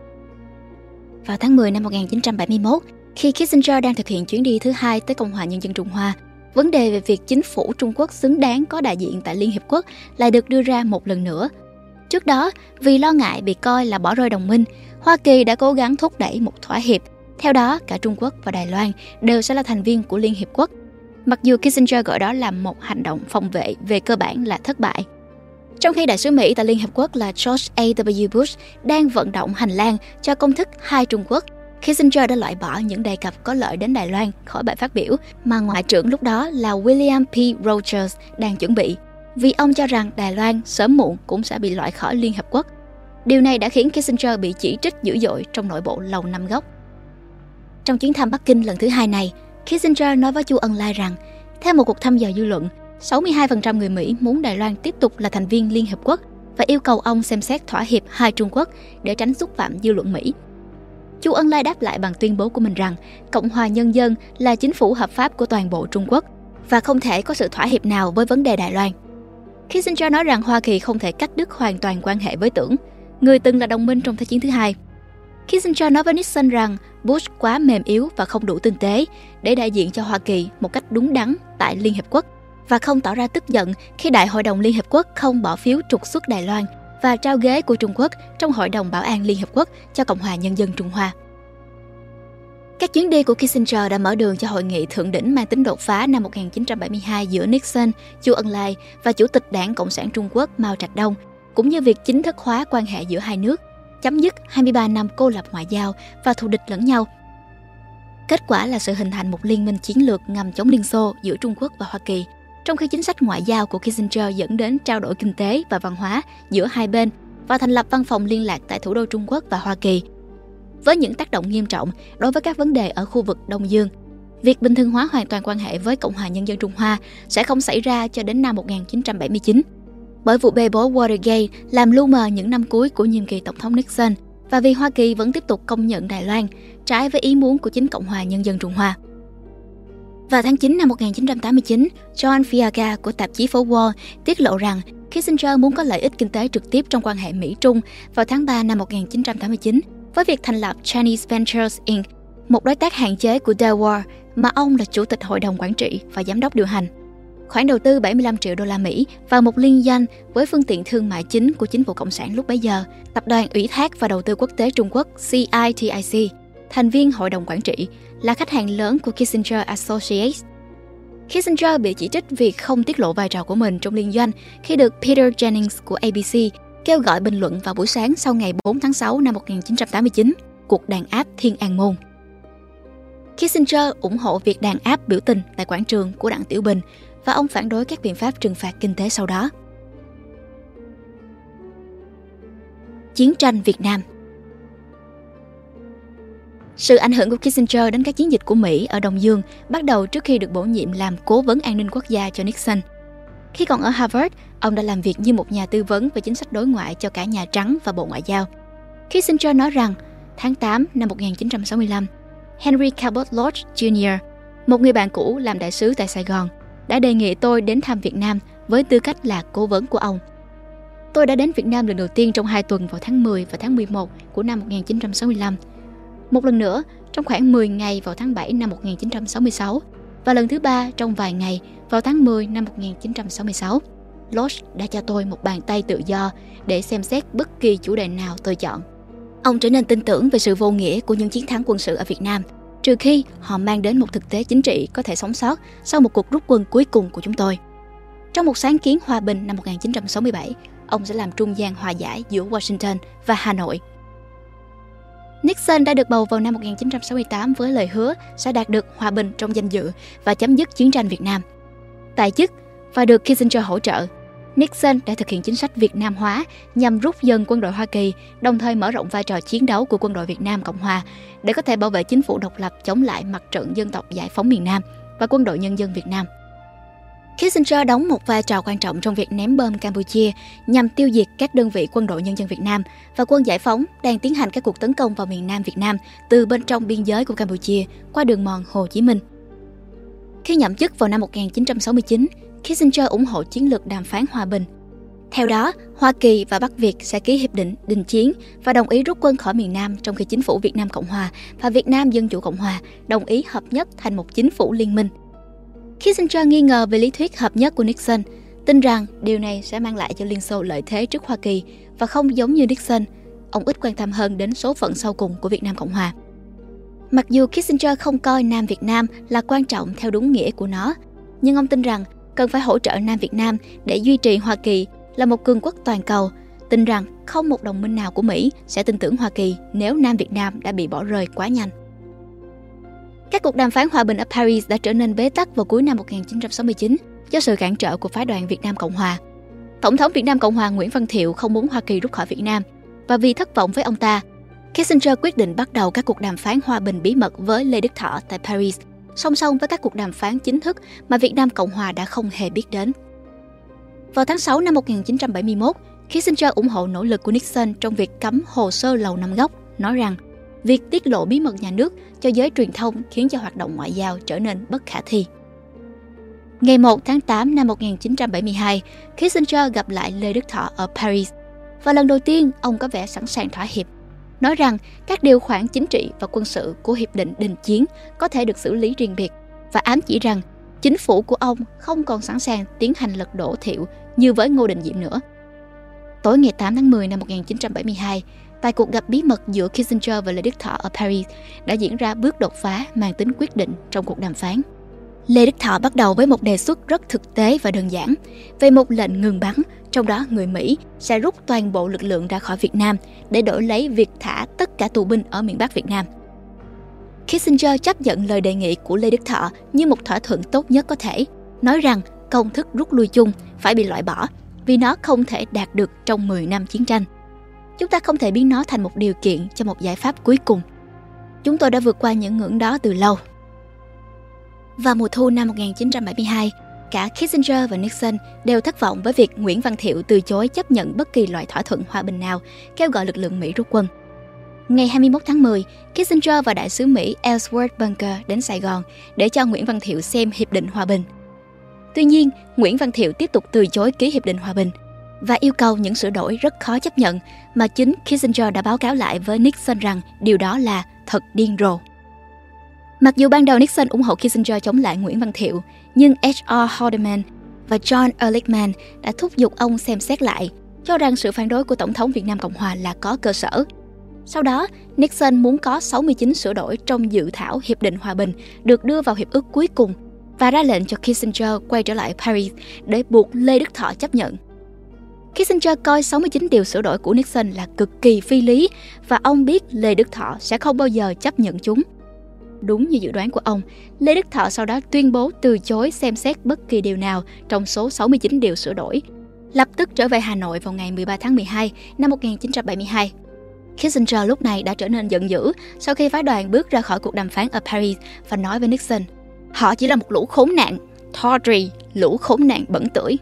Vào tháng mười năm một nghìn chín trăm bảy mươi mốt, khi Kissinger đang thực hiện chuyến đi thứ hai tới Cộng hòa Nhân dân Trung Hoa, vấn đề về việc chính phủ Trung Quốc xứng đáng có đại diện tại Liên Hiệp Quốc lại được đưa ra một lần nữa. Trước đó, vì lo ngại bị coi là bỏ rơi đồng minh, Hoa Kỳ đã cố gắng thúc đẩy một thỏa hiệp. Theo đó, cả Trung Quốc và Đài Loan đều sẽ là thành viên của Liên Hiệp Quốc, mặc dù Kissinger gọi đó là một hành động phòng vệ về cơ bản là thất bại. Trong khi đại sứ Mỹ tại Liên Hợp Quốc là George A W Bush đang vận động hành lang cho công thức hai Trung Quốc, Kissinger đã loại bỏ những đề cập có lợi đến Đài Loan khỏi bài phát biểu mà Ngoại trưởng lúc đó là William P. Rogers đang chuẩn bị, vì ông cho rằng Đài Loan sớm muộn cũng sẽ bị loại khỏi Liên Hợp Quốc. Điều này đã khiến Kissinger bị chỉ trích dữ dội trong nội bộ Lầu Năm Góc. Trong chuyến thăm Bắc Kinh lần thứ hai này, Kissinger nói với Chu Ân Lai rằng, theo một cuộc thăm dò dư luận, sáu mươi hai phần trăm người Mỹ muốn Đài Loan tiếp tục là thành viên Liên Hợp Quốc và yêu cầu ông xem xét thỏa hiệp hai Trung Quốc để tránh xúc phạm dư luận Mỹ. Chu Ân Lai đáp lại bằng tuyên bố của mình rằng Cộng hòa Nhân dân là chính phủ hợp pháp của toàn bộ Trung Quốc và không thể có sự thỏa hiệp nào với vấn đề Đài Loan. Kissinger nói rằng Hoa Kỳ không thể cắt đứt hoàn toàn quan hệ với Tưởng, người từng là đồng minh trong Thế chiến thứ hai. Kissinger nói với Nixon rằng Bush quá mềm yếu và không đủ tinh tế để đại diện cho Hoa Kỳ một cách đúng đắn tại Liên Hợp Quốc, và không tỏ ra tức giận khi Đại hội đồng Liên Hợp Quốc không bỏ phiếu trục xuất Đài Loan và trao ghế của Trung Quốc trong Hội đồng Bảo an Liên Hợp Quốc cho Cộng hòa Nhân dân Trung Hoa. Các chuyến đi của Kissinger đã mở đường cho hội nghị thượng đỉnh mang tính đột phá năm một nghìn chín trăm bảy mươi hai giữa Nixon, Chu Ân Lai và Chủ tịch Đảng Cộng sản Trung Quốc Mao Trạch Đông, cũng như việc chính thức hóa quan hệ giữa hai nước, chấm dứt hai mươi ba năm cô lập ngoại giao và thù địch lẫn nhau. Kết quả là sự hình thành một liên minh chiến lược ngầm chống Liên Xô giữa Trung Quốc và Hoa Kỳ, trong khi chính sách ngoại giao của Kissinger dẫn đến trao đổi kinh tế và văn hóa giữa hai bên và thành lập văn phòng liên lạc tại thủ đô Trung Quốc và Hoa Kỳ. Với những tác động nghiêm trọng đối với các vấn đề ở khu vực Đông Dương, việc bình thường hóa hoàn toàn quan hệ với Cộng hòa Nhân dân Trung Hoa sẽ không xảy ra cho đến năm một nghìn chín trăm bảy mươi chín. Bởi vụ bê bối Watergate làm lu mờ những năm cuối của nhiệm kỳ Tổng thống Nixon và vì Hoa Kỳ vẫn tiếp tục công nhận Đài Loan, trái với ý muốn của chính Cộng hòa Nhân dân Trung Hoa. Vào tháng chín năm một nghìn chín trăm tám mươi chín, John Fiaga của tạp chí phố Wall tiết lộ rằng Kissinger muốn có lợi ích kinh tế trực tiếp trong quan hệ Mỹ-Trung vào tháng ba năm một nghìn chín trăm tám mươi chín với việc thành lập Chinese Ventures Incorporated, một đối tác hạn chế của Daewoo mà ông là chủ tịch hội đồng quản trị và giám đốc điều hành. Khoản đầu tư bảy mươi lăm triệu đô la Mỹ vào một liên doanh với phương tiện thương mại chính của chính phủ Cộng sản lúc bấy giờ, Tập đoàn Ủy thác và Đầu tư Quốc tế Trung Quốc C I T I C, thành viên hội đồng quản trị, là khách hàng lớn của Kissinger Associates. Kissinger bị chỉ trích vì không tiết lộ vai trò của mình trong liên doanh khi được Peter Jennings của A B C kêu gọi bình luận vào buổi sáng sau ngày bốn tháng sáu năm một nghìn chín trăm tám mươi chín, cuộc đàn áp Thiên An Môn. Kissinger ủng hộ việc đàn áp biểu tình tại quảng trường của Đặng Tiểu Bình và ông phản đối các biện pháp trừng phạt kinh tế sau đó. Chiến tranh Việt Nam. Sự ảnh hưởng của Kissinger đến các chiến dịch của Mỹ ở Đông Dương bắt đầu trước khi được bổ nhiệm làm cố vấn an ninh quốc gia cho Nixon. Khi còn ở Harvard, ông đã làm việc như một nhà tư vấn về chính sách đối ngoại cho cả Nhà Trắng và Bộ Ngoại giao. Kissinger nói rằng, tháng tám năm một nghìn chín trăm sáu mươi lăm, Henry Cabot Lodge Junior, một người bạn cũ làm đại sứ tại Sài Gòn, đã đề nghị tôi đến thăm Việt Nam với tư cách là cố vấn của ông. Tôi đã đến Việt Nam lần đầu tiên trong hai tuần vào tháng mười và tháng mười một của năm một nghìn chín trăm sáu mươi lăm. Một lần nữa trong khoảng mười ngày vào tháng bảy năm một nghìn chín trăm sáu mươi sáu và lần thứ ba trong vài ngày vào tháng mười năm một nghìn chín trăm sáu mươi sáu. Lodge đã cho tôi một bàn tay tự do để xem xét bất kỳ chủ đề nào tôi chọn. Ông trở nên tin tưởng về sự vô nghĩa của những chiến thắng quân sự ở Việt Nam, trừ khi họ mang đến một thực tế chính trị có thể sống sót sau một cuộc rút quân cuối cùng của chúng tôi. Trong một sáng kiến hòa bình năm một nghìn chín trăm sáu mươi bảy, ông sẽ làm trung gian hòa giải giữa Washington và Hà Nội. Nixon đã được bầu vào năm một nghìn chín trăm sáu mươi tám với lời hứa sẽ đạt được hòa bình trong danh dự và chấm dứt chiến tranh Việt Nam. Tại chức và được Kissinger hỗ trợ, Nixon đã thực hiện chính sách Việt Nam hóa nhằm rút dần quân đội Hoa Kỳ, đồng thời mở rộng vai trò chiến đấu của quân đội Việt Nam Cộng Hòa để có thể bảo vệ chính phủ độc lập chống lại mặt trận dân tộc giải phóng miền Nam và quân đội nhân dân Việt Nam. Kissinger đóng một vai trò quan trọng trong việc ném bom Campuchia nhằm tiêu diệt các đơn vị quân đội nhân dân Việt Nam và quân giải phóng đang tiến hành các cuộc tấn công vào miền Nam Việt Nam từ bên trong biên giới của Campuchia qua đường mòn Hồ Chí Minh. Khi nhậm chức vào năm một nghìn chín trăm sáu mươi chín, Kissinger ủng hộ chiến lược đàm phán hòa bình. Theo đó, Hoa Kỳ và Bắc Việt sẽ ký hiệp định đình chiến và đồng ý rút quân khỏi miền Nam, trong khi chính phủ Việt Nam Cộng Hòa và Việt Nam Dân Chủ Cộng Hòa đồng ý hợp nhất thành một chính phủ liên minh. Kissinger nghi ngờ về lý thuyết hợp nhất của Nixon, tin rằng điều này sẽ mang lại cho Liên Xô lợi thế trước Hoa Kỳ và không giống như Nixon, ông ít quan tâm hơn đến số phận sau cùng của Việt Nam Cộng Hòa. Mặc dù Kissinger không coi Nam Việt Nam là quan trọng theo đúng nghĩa của nó, nhưng ông tin rằng cần phải hỗ trợ Nam Việt Nam để duy trì Hoa Kỳ là một cường quốc toàn cầu, tin rằng không một đồng minh nào của Mỹ sẽ tin tưởng Hoa Kỳ nếu Nam Việt Nam đã bị bỏ rơi quá nhanh. Các cuộc đàm phán hòa bình ở Paris đã trở nên bế tắc vào cuối năm một nghìn chín trăm sáu mươi chín do sự cản trở của phái đoàn Việt Nam Cộng Hòa. Tổng thống Việt Nam Cộng Hòa Nguyễn Văn Thiệu không muốn Hoa Kỳ rút khỏi Việt Nam, và vì thất vọng với ông ta, Kissinger quyết định bắt đầu các cuộc đàm phán hòa bình bí mật với Lê Đức Thọ tại Paris, song song với các cuộc đàm phán chính thức mà Việt Nam Cộng Hòa đã không hề biết đến. Vào tháng sáu năm một nghìn chín trăm bảy mươi mốt, Kissinger ủng hộ nỗ lực của Nixon trong việc cấm hồ sơ Lầu Năm Góc, nói rằng việc tiết lộ bí mật nhà nước cho giới truyền thông khiến cho hoạt động ngoại giao trở nên bất khả thi. Ngày một tháng tám năm một nghìn chín trăm bảy mươi hai, Kissinger gặp lại Lê Đức Thọ ở Paris, và lần đầu tiên ông có vẻ sẵn sàng thỏa hiệp, nói rằng các điều khoản chính trị và quân sự của Hiệp định Đình Chiến có thể được xử lý riêng biệt, và ám chỉ rằng chính phủ của ông không còn sẵn sàng tiến hành lật đổ Thiệu như với Ngô Đình Diệm nữa. Tối ngày tám tháng mười năm một nghìn chín trăm bảy mươi hai, tại cuộc gặp bí mật giữa Kissinger và Lê Đức Thọ ở Paris đã diễn ra bước đột phá mang tính quyết định trong cuộc đàm phán. Lê Đức Thọ bắt đầu với một đề xuất rất thực tế và đơn giản về một lệnh ngừng bắn, trong đó người Mỹ sẽ rút toàn bộ lực lượng ra khỏi Việt Nam để đổi lấy việc thả tất cả tù binh ở miền Bắc Việt Nam. Kissinger chấp nhận lời đề nghị của Lê Đức Thọ như một thỏa thuận tốt nhất có thể, nói rằng công thức rút lui chung phải bị loại bỏ vì nó không thể đạt được trong mười năm chiến tranh. Chúng ta không thể biến nó thành một điều kiện cho một giải pháp cuối cùng. Chúng tôi đã vượt qua những ngưỡng đó từ lâu. Vào mùa thu năm một nghìn chín trăm bảy mươi hai, cả Kissinger và Nixon đều thất vọng với việc Nguyễn Văn Thiệu từ chối chấp nhận bất kỳ loại thỏa thuận hòa bình nào kêu gọi lực lượng Mỹ rút quân. Ngày hai mươi mốt tháng mười, Kissinger và đại sứ Mỹ Ellsworth Bunker đến Sài Gòn để cho Nguyễn Văn Thiệu xem hiệp định hòa bình. Tuy nhiên, Nguyễn Văn Thiệu tiếp tục từ chối ký hiệp định hòa bình và yêu cầu những sửa đổi rất khó chấp nhận mà chính Kissinger đã báo cáo lại với Nixon rằng điều đó là thật điên rồ. Mặc dù ban đầu Nixon ủng hộ Kissinger chống lại Nguyễn Văn Thiệu, nhưng H R Haldeman và John Ehrlichman đã thúc giục ông xem xét lại, cho rằng sự phản đối của Tổng thống Việt Nam Cộng Hòa là có cơ sở. Sau đó, Nixon muốn có sáu mươi chín sửa đổi trong dự thảo Hiệp định Hòa bình được đưa vào hiệp ước cuối cùng và ra lệnh cho Kissinger quay trở lại Paris để buộc Lê Đức Thọ chấp nhận. Kissinger coi sáu mươi chín điều sửa đổi của Nixon là cực kỳ phi lý và ông biết Lê Đức Thọ sẽ không bao giờ chấp nhận chúng. đúng như dự đoán của ông. Lê Đức Thọ sau đó tuyên bố từ chối xem xét bất kỳ điều nào trong số sáu mươi chín điều sửa đổi, lập tức trở về Hà Nội vào ngày mười ba tháng mười hai năm một nghìn chín trăm bảy mươi hai. Kissinger lúc này đã trở nên giận dữ sau khi phái đoàn bước ra khỏi cuộc đàm phán ở Paris và nói với Nixon: "Họ chỉ là một lũ khốn nạn, tawdry, lũ khốn nạn bẩn tưởi."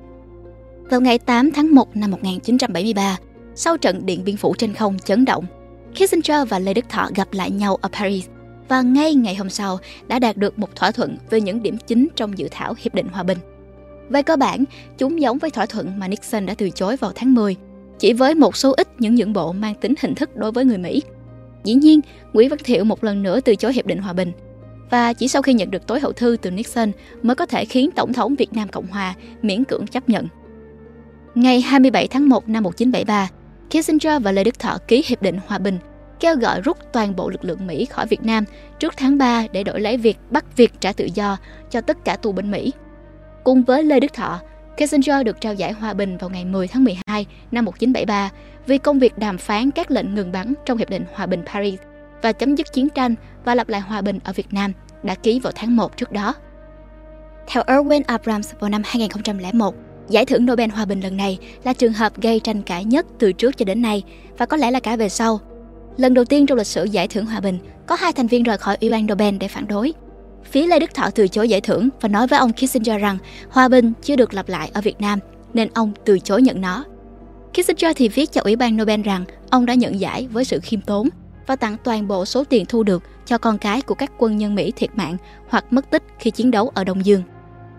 Vào ngày tám tháng một năm một nghìn chín trăm bảy mươi ba, sau trận Điện Biên Phủ trên không chấn động, Kissinger và Lê Đức Thọ gặp lại nhau ở Paris và ngay ngày hôm sau đã đạt được một thỏa thuận về những điểm chính trong dự thảo Hiệp định Hòa bình. Về cơ bản, chúng giống với thỏa thuận mà Nixon đã từ chối vào tháng mười, chỉ với một số ít những nhượng bộ mang tính hình thức đối với người Mỹ. Dĩ nhiên, Nguyễn Văn Thiệu một lần nữa từ chối Hiệp định Hòa bình, và chỉ sau khi nhận được tối hậu thư từ Nixon mới có thể khiến Tổng thống Việt Nam Cộng Hòa miễn cưỡng chấp nhận. Ngày hai mươi bảy tháng một năm một nghìn chín trăm bảy mươi ba, Kissinger và Lê Đức Thọ ký Hiệp định Hòa bình, kêu gọi rút toàn bộ lực lượng Mỹ khỏi Việt Nam trước tháng ba để đổi lấy việc bắt Việt trả tự do cho tất cả tù binh Mỹ. Cùng với Lê Đức Thọ, Kissinger được trao giải Hòa bình vào ngày mười tháng mười hai năm một nghìn chín trăm bảy mươi ba vì công việc đàm phán các lệnh ngừng bắn trong Hiệp định Hòa bình Paris và chấm dứt chiến tranh và lập lại hòa bình ở Việt Nam đã ký vào tháng một trước đó. Theo Erwin Abrams vào năm hai nghìn không trăm lẻ một, giải thưởng Nobel Hòa bình lần này là trường hợp gây tranh cãi nhất từ trước cho đến nay và có lẽ là cả về sau. Lần đầu tiên trong lịch sử giải thưởng Hòa bình, có hai thành viên rời khỏi Ủy ban Nobel để phản đối. Phía Lê Đức Thọ từ chối giải thưởng và nói với ông Kissinger rằng hòa bình chưa được lập lại ở Việt Nam, nên ông từ chối nhận nó. Kissinger thì viết cho Ủy ban Nobel rằng ông đã nhận giải với sự khiêm tốn và tặng toàn bộ số tiền thu được cho con cái của các quân nhân Mỹ thiệt mạng hoặc mất tích khi chiến đấu ở Đông Dương.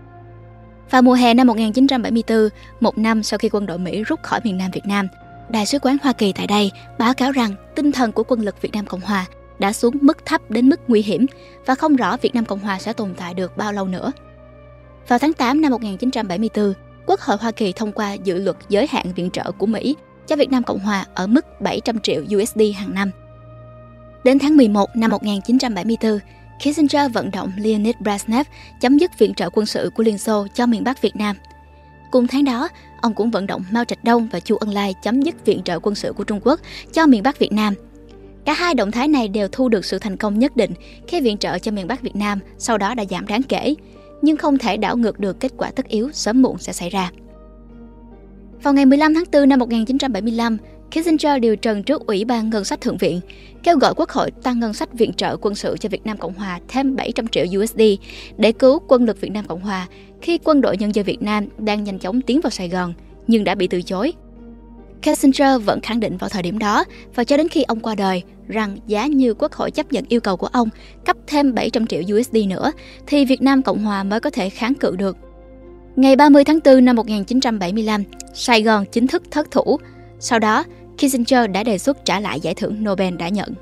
Vào mùa hè năm một nghìn chín trăm bảy mươi tư, một năm sau khi quân đội Mỹ rút khỏi miền Nam Việt Nam, Đại sứ quán Hoa Kỳ tại đây báo cáo rằng tinh thần của quân lực Việt Nam Cộng Hòa đã xuống mức thấp đến mức nguy hiểm và không rõ Việt Nam Cộng Hòa sẽ tồn tại được bao lâu nữa. Vào tháng tám năm một nghìn chín trăm bảy mươi tư, Quốc hội Hoa Kỳ thông qua dự luật giới hạn viện trợ của Mỹ cho Việt Nam Cộng Hòa ở mức bảy trăm triệu u ét đê hàng năm. Đến tháng mười một năm một nghìn chín trăm bảy mươi tư, Kissinger vận động Leonid Brezhnev chấm dứt viện trợ quân sự của Liên Xô cho miền Bắc Việt Nam. Cùng tháng đó, ông cũng vận động Mao Trạch Đông và Chu Ân Lai chấm dứt viện trợ quân sự của Trung Quốc cho miền Bắc Việt Nam. Cả hai động thái này đều thu được sự thành công nhất định khi viện trợ cho miền Bắc Việt Nam sau đó đã giảm đáng kể, nhưng không thể đảo ngược được kết quả tất yếu sớm muộn sẽ xảy ra. Vào ngày mười lăm tháng tư năm một nghìn chín trăm bảy mươi lăm, Kissinger điều trần trước Ủy ban Ngân sách Thượng viện, kêu gọi Quốc hội tăng ngân sách viện trợ quân sự cho Việt Nam Cộng Hòa thêm bảy trăm triệu u ét đê để cứu quân lực Việt Nam Cộng Hòa khi quân đội nhân dân Việt Nam đang nhanh chóng tiến vào Sài Gòn, nhưng đã bị từ chối. Kissinger vẫn khẳng định vào thời điểm đó và cho đến khi ông qua đời rằng giá như Quốc hội chấp nhận yêu cầu của ông cấp thêm bảy trăm triệu u ét đê nữa thì Việt Nam Cộng Hòa mới có thể kháng cự được. Ngày ba mươi tháng tư năm một nghìn chín trăm bảy mươi lăm, Sài Gòn chính thức thất thủ. Sau đó, Kissinger đã đề xuất trả lại giải thưởng Nobel đã nhận.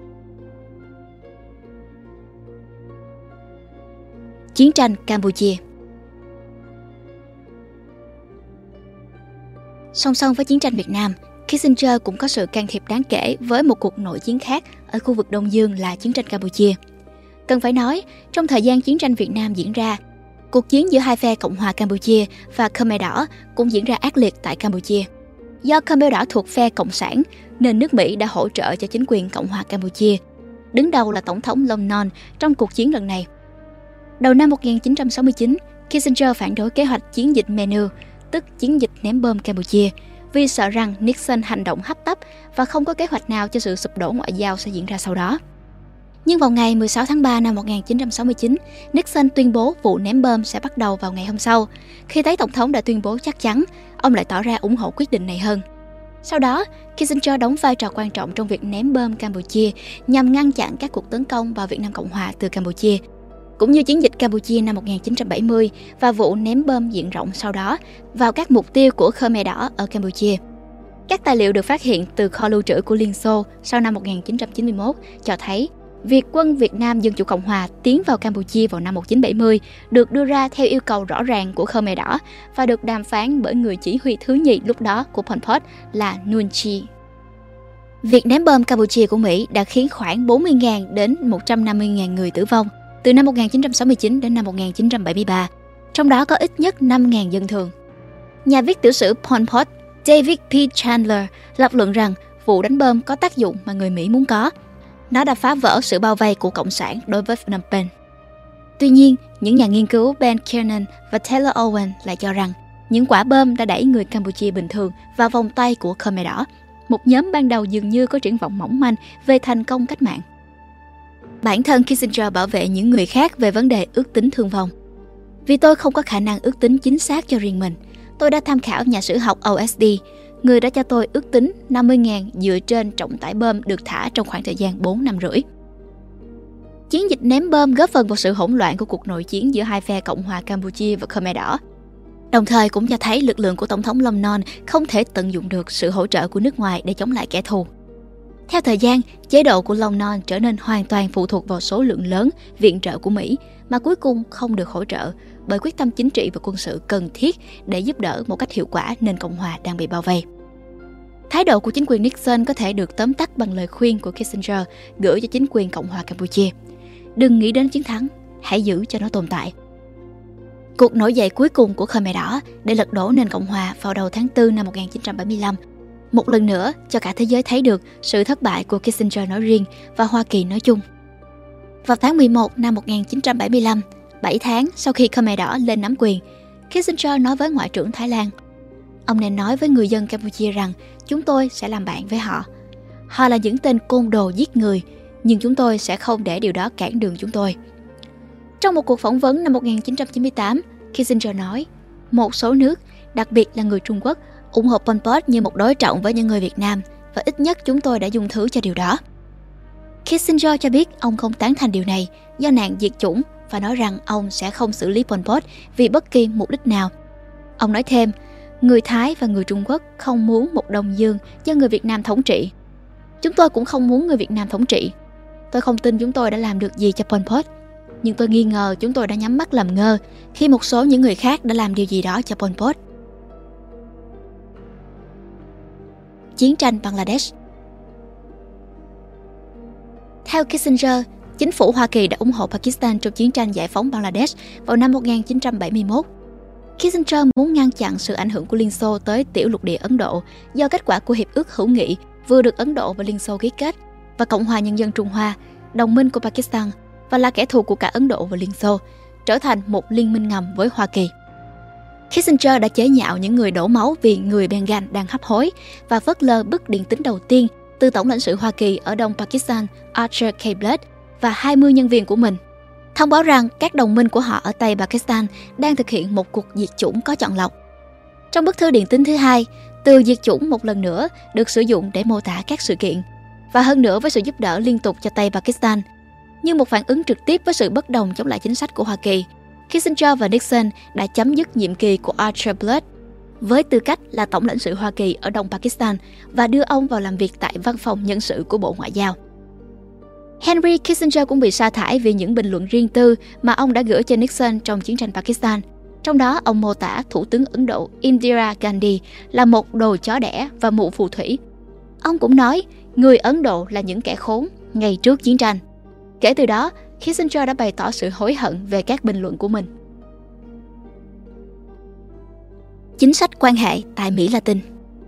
Chiến tranh Campuchia. Song song với chiến tranh Việt Nam, Kissinger cũng có sự can thiệp đáng kể với một cuộc nội chiến khác ở khu vực Đông Dương là chiến tranh Campuchia. Cần phải nói, trong thời gian chiến tranh Việt Nam diễn ra, cuộc chiến giữa hai phe Cộng hòa Campuchia và Khmer Đỏ cũng diễn ra ác liệt tại Campuchia. Do Khmer Đỏ thuộc phe Cộng sản, nên nước Mỹ đã hỗ trợ cho chính quyền Cộng hòa Campuchia. Đứng đầu là Tổng thống Lon Non trong cuộc chiến lần này. Đầu năm một nghìn chín trăm sáu mươi chín, Kissinger phản đối kế hoạch chiến dịch Menu, tức chiến dịch ném bom Campuchia, vì sợ rằng Nixon hành động hấp tấp và không có kế hoạch nào cho sự sụp đổ ngoại giao sẽ diễn ra sau đó. Nhưng vào ngày mười sáu tháng ba năm một nghìn chín trăm sáu mươi chín, Nixon tuyên bố vụ ném bom sẽ bắt đầu vào ngày hôm sau. Khi thấy Tổng thống đã tuyên bố chắc chắn, ông lại tỏ ra ủng hộ quyết định này hơn. Sau đó, Kissinger đóng vai trò quan trọng trong việc ném bom Campuchia nhằm ngăn chặn các cuộc tấn công vào Việt Nam Cộng Hòa từ Campuchia, cũng như chiến dịch Campuchia năm một nghìn chín trăm bảy mươi và vụ ném bom diện rộng sau đó vào các mục tiêu của Khmer Đỏ ở Campuchia. Các tài liệu được phát hiện từ kho lưu trữ của Liên Xô sau năm một nghìn chín trăm chín mươi mốt cho thấy việc quân Việt Nam Dân Chủ Cộng Hòa tiến vào Campuchia vào năm một nghìn chín trăm bảy mươi được đưa ra theo yêu cầu rõ ràng của Khmer Đỏ và được đàm phán bởi người chỉ huy thứ nhì lúc đó của Pol Pot là Nuon Chea. Việc ném bom Campuchia của Mỹ đã khiến khoảng bốn mươi nghìn đến một trăm năm mươi nghìn người tử vong từ năm một nghìn chín trăm sáu mươi chín đến năm một nghìn chín trăm bảy mươi ba, trong đó có ít nhất năm nghìn dân thường. Nhà viết tiểu sử Pol Pot David P. Chandler lập luận rằng vụ đánh bom có tác dụng mà người Mỹ muốn có. Nó đã phá vỡ sự bao vây của Cộng sản đối với Phnom Penh. Tuy nhiên, những nhà nghiên cứu Ben Kiernan và Taylor Owen lại cho rằng những quả bom đã đẩy người Campuchia bình thường vào vòng tay của Khmer Đỏ, một nhóm ban đầu dường như có triển vọng mỏng manh về thành công cách mạng. Bản thân Kissinger bảo vệ những người khác về vấn đề ước tính thương vong. Vì tôi không có khả năng ước tính chính xác cho riêng mình, tôi đã tham khảo nhà sử học O S D, người đã cho tôi ước tính năm mươi nghìn dựa trên trọng tải bom được thả trong khoảng thời gian bốn năm rưỡi. Chiến dịch ném bom góp phần vào sự hỗn loạn của cuộc nội chiến giữa hai phe Cộng hòa Campuchia và Khmer Đỏ, đồng thời cũng cho thấy lực lượng của Tổng thống Lon Non không thể tận dụng được sự hỗ trợ của nước ngoài để chống lại kẻ thù. Theo thời gian, chế độ của Lon Non trở nên hoàn toàn phụ thuộc vào số lượng lớn viện trợ của Mỹ, mà cuối cùng không được hỗ trợ bởi quyết tâm chính trị và quân sự cần thiết để giúp đỡ một cách hiệu quả nền Cộng hòa đang bị bao vây. Thái độ của chính quyền Nixon có thể được tóm tắt bằng lời khuyên của Kissinger gửi cho chính quyền Cộng hòa Campuchia: đừng nghĩ đến chiến thắng, hãy giữ cho nó tồn tại. Cuộc nổi dậy cuối cùng của Khmer Đỏ để lật đổ nền Cộng hòa vào đầu tháng tư năm một nghìn chín trăm bảy mươi lăm, một lần nữa cho cả thế giới thấy được sự thất bại của Kissinger nói riêng và Hoa Kỳ nói chung. Vào tháng mười một năm một nghìn chín trăm bảy mươi lăm, bảy tháng sau khi Khmer Đỏ lên nắm quyền, Kissinger nói với Ngoại trưởng Thái Lan: ông nên nói với người dân Campuchia rằng chúng tôi sẽ làm bạn với họ. Họ là những tên côn đồ giết người, nhưng chúng tôi sẽ không để điều đó cản đường chúng tôi. Trong một cuộc phỏng vấn năm một nghìn chín trăm chín mươi tám, Kissinger nói, một số nước, đặc biệt là người Trung Quốc, ủng hộ Pol Pot như một đối trọng với những người Việt Nam, và ít nhất chúng tôi đã dùng thứ cho điều đó. Kissinger cho biết ông không tán thành điều này do nạn diệt chủng và nói rằng ông sẽ không xử lý Pol Pot vì bất kỳ mục đích nào. Ông nói thêm, người Thái và người Trung Quốc không muốn một Đông Dương do người Việt Nam thống trị. Chúng tôi cũng không muốn người Việt Nam thống trị. Tôi không tin chúng tôi đã làm được gì cho Pol Pot, nhưng tôi nghi ngờ chúng tôi đã nhắm mắt làm ngơ khi một số những người khác đã làm điều gì đó cho Pol Pot. Chiến tranh Bangladesh. Theo Kissinger, chính phủ Hoa Kỳ đã ủng hộ Pakistan trong chiến tranh giải phóng Bangladesh vào năm một nghìn chín trăm bảy mươi mốt. Kissinger muốn ngăn chặn sự ảnh hưởng của Liên Xô tới tiểu lục địa Ấn Độ do kết quả của Hiệp ước hữu nghị vừa được Ấn Độ và Liên Xô ký kết, và Cộng hòa Nhân dân Trung Hoa, đồng minh của Pakistan và là kẻ thù của cả Ấn Độ và Liên Xô, trở thành một liên minh ngầm với Hoa Kỳ. Kissinger đã chế nhạo những người đổ máu vì người Bengal đang hấp hối và phớt lờ bức điện tín đầu tiên từ Tổng lãnh sự Hoa Kỳ ở Đông Pakistan Archer K. Blade và hai mươi nhân viên của mình, thông báo rằng các đồng minh của họ ở Tây Pakistan đang thực hiện một cuộc diệt chủng có chọn lọc. Trong bức thư điện tín thứ hai, từ diệt chủng một lần nữa được sử dụng để mô tả các sự kiện, và hơn nữa với sự giúp đỡ liên tục cho Tây Pakistan. Như một phản ứng trực tiếp với sự bất đồng chống lại chính sách của Hoa Kỳ, Kissinger và Nixon đã chấm dứt nhiệm kỳ của Archer Blade với tư cách là Tổng lãnh sự Hoa Kỳ ở Đông Pakistan và đưa ông vào làm việc tại văn phòng nhân sự của Bộ Ngoại giao. Henry Kissinger cũng bị sa thải vì những bình luận riêng tư mà ông đã gửi cho Nixon trong chiến tranh Pakistan. Trong đó, ông mô tả Thủ tướng Ấn Độ Indira Gandhi là một đồ chó đẻ và mụ phù thủy. Ông cũng nói, người Ấn Độ là những kẻ khốn ngay trước chiến tranh. Kể từ đó, Kissinger đã bày tỏ sự hối hận về các bình luận của mình. Chính sách quan hệ tại Mỹ Latin.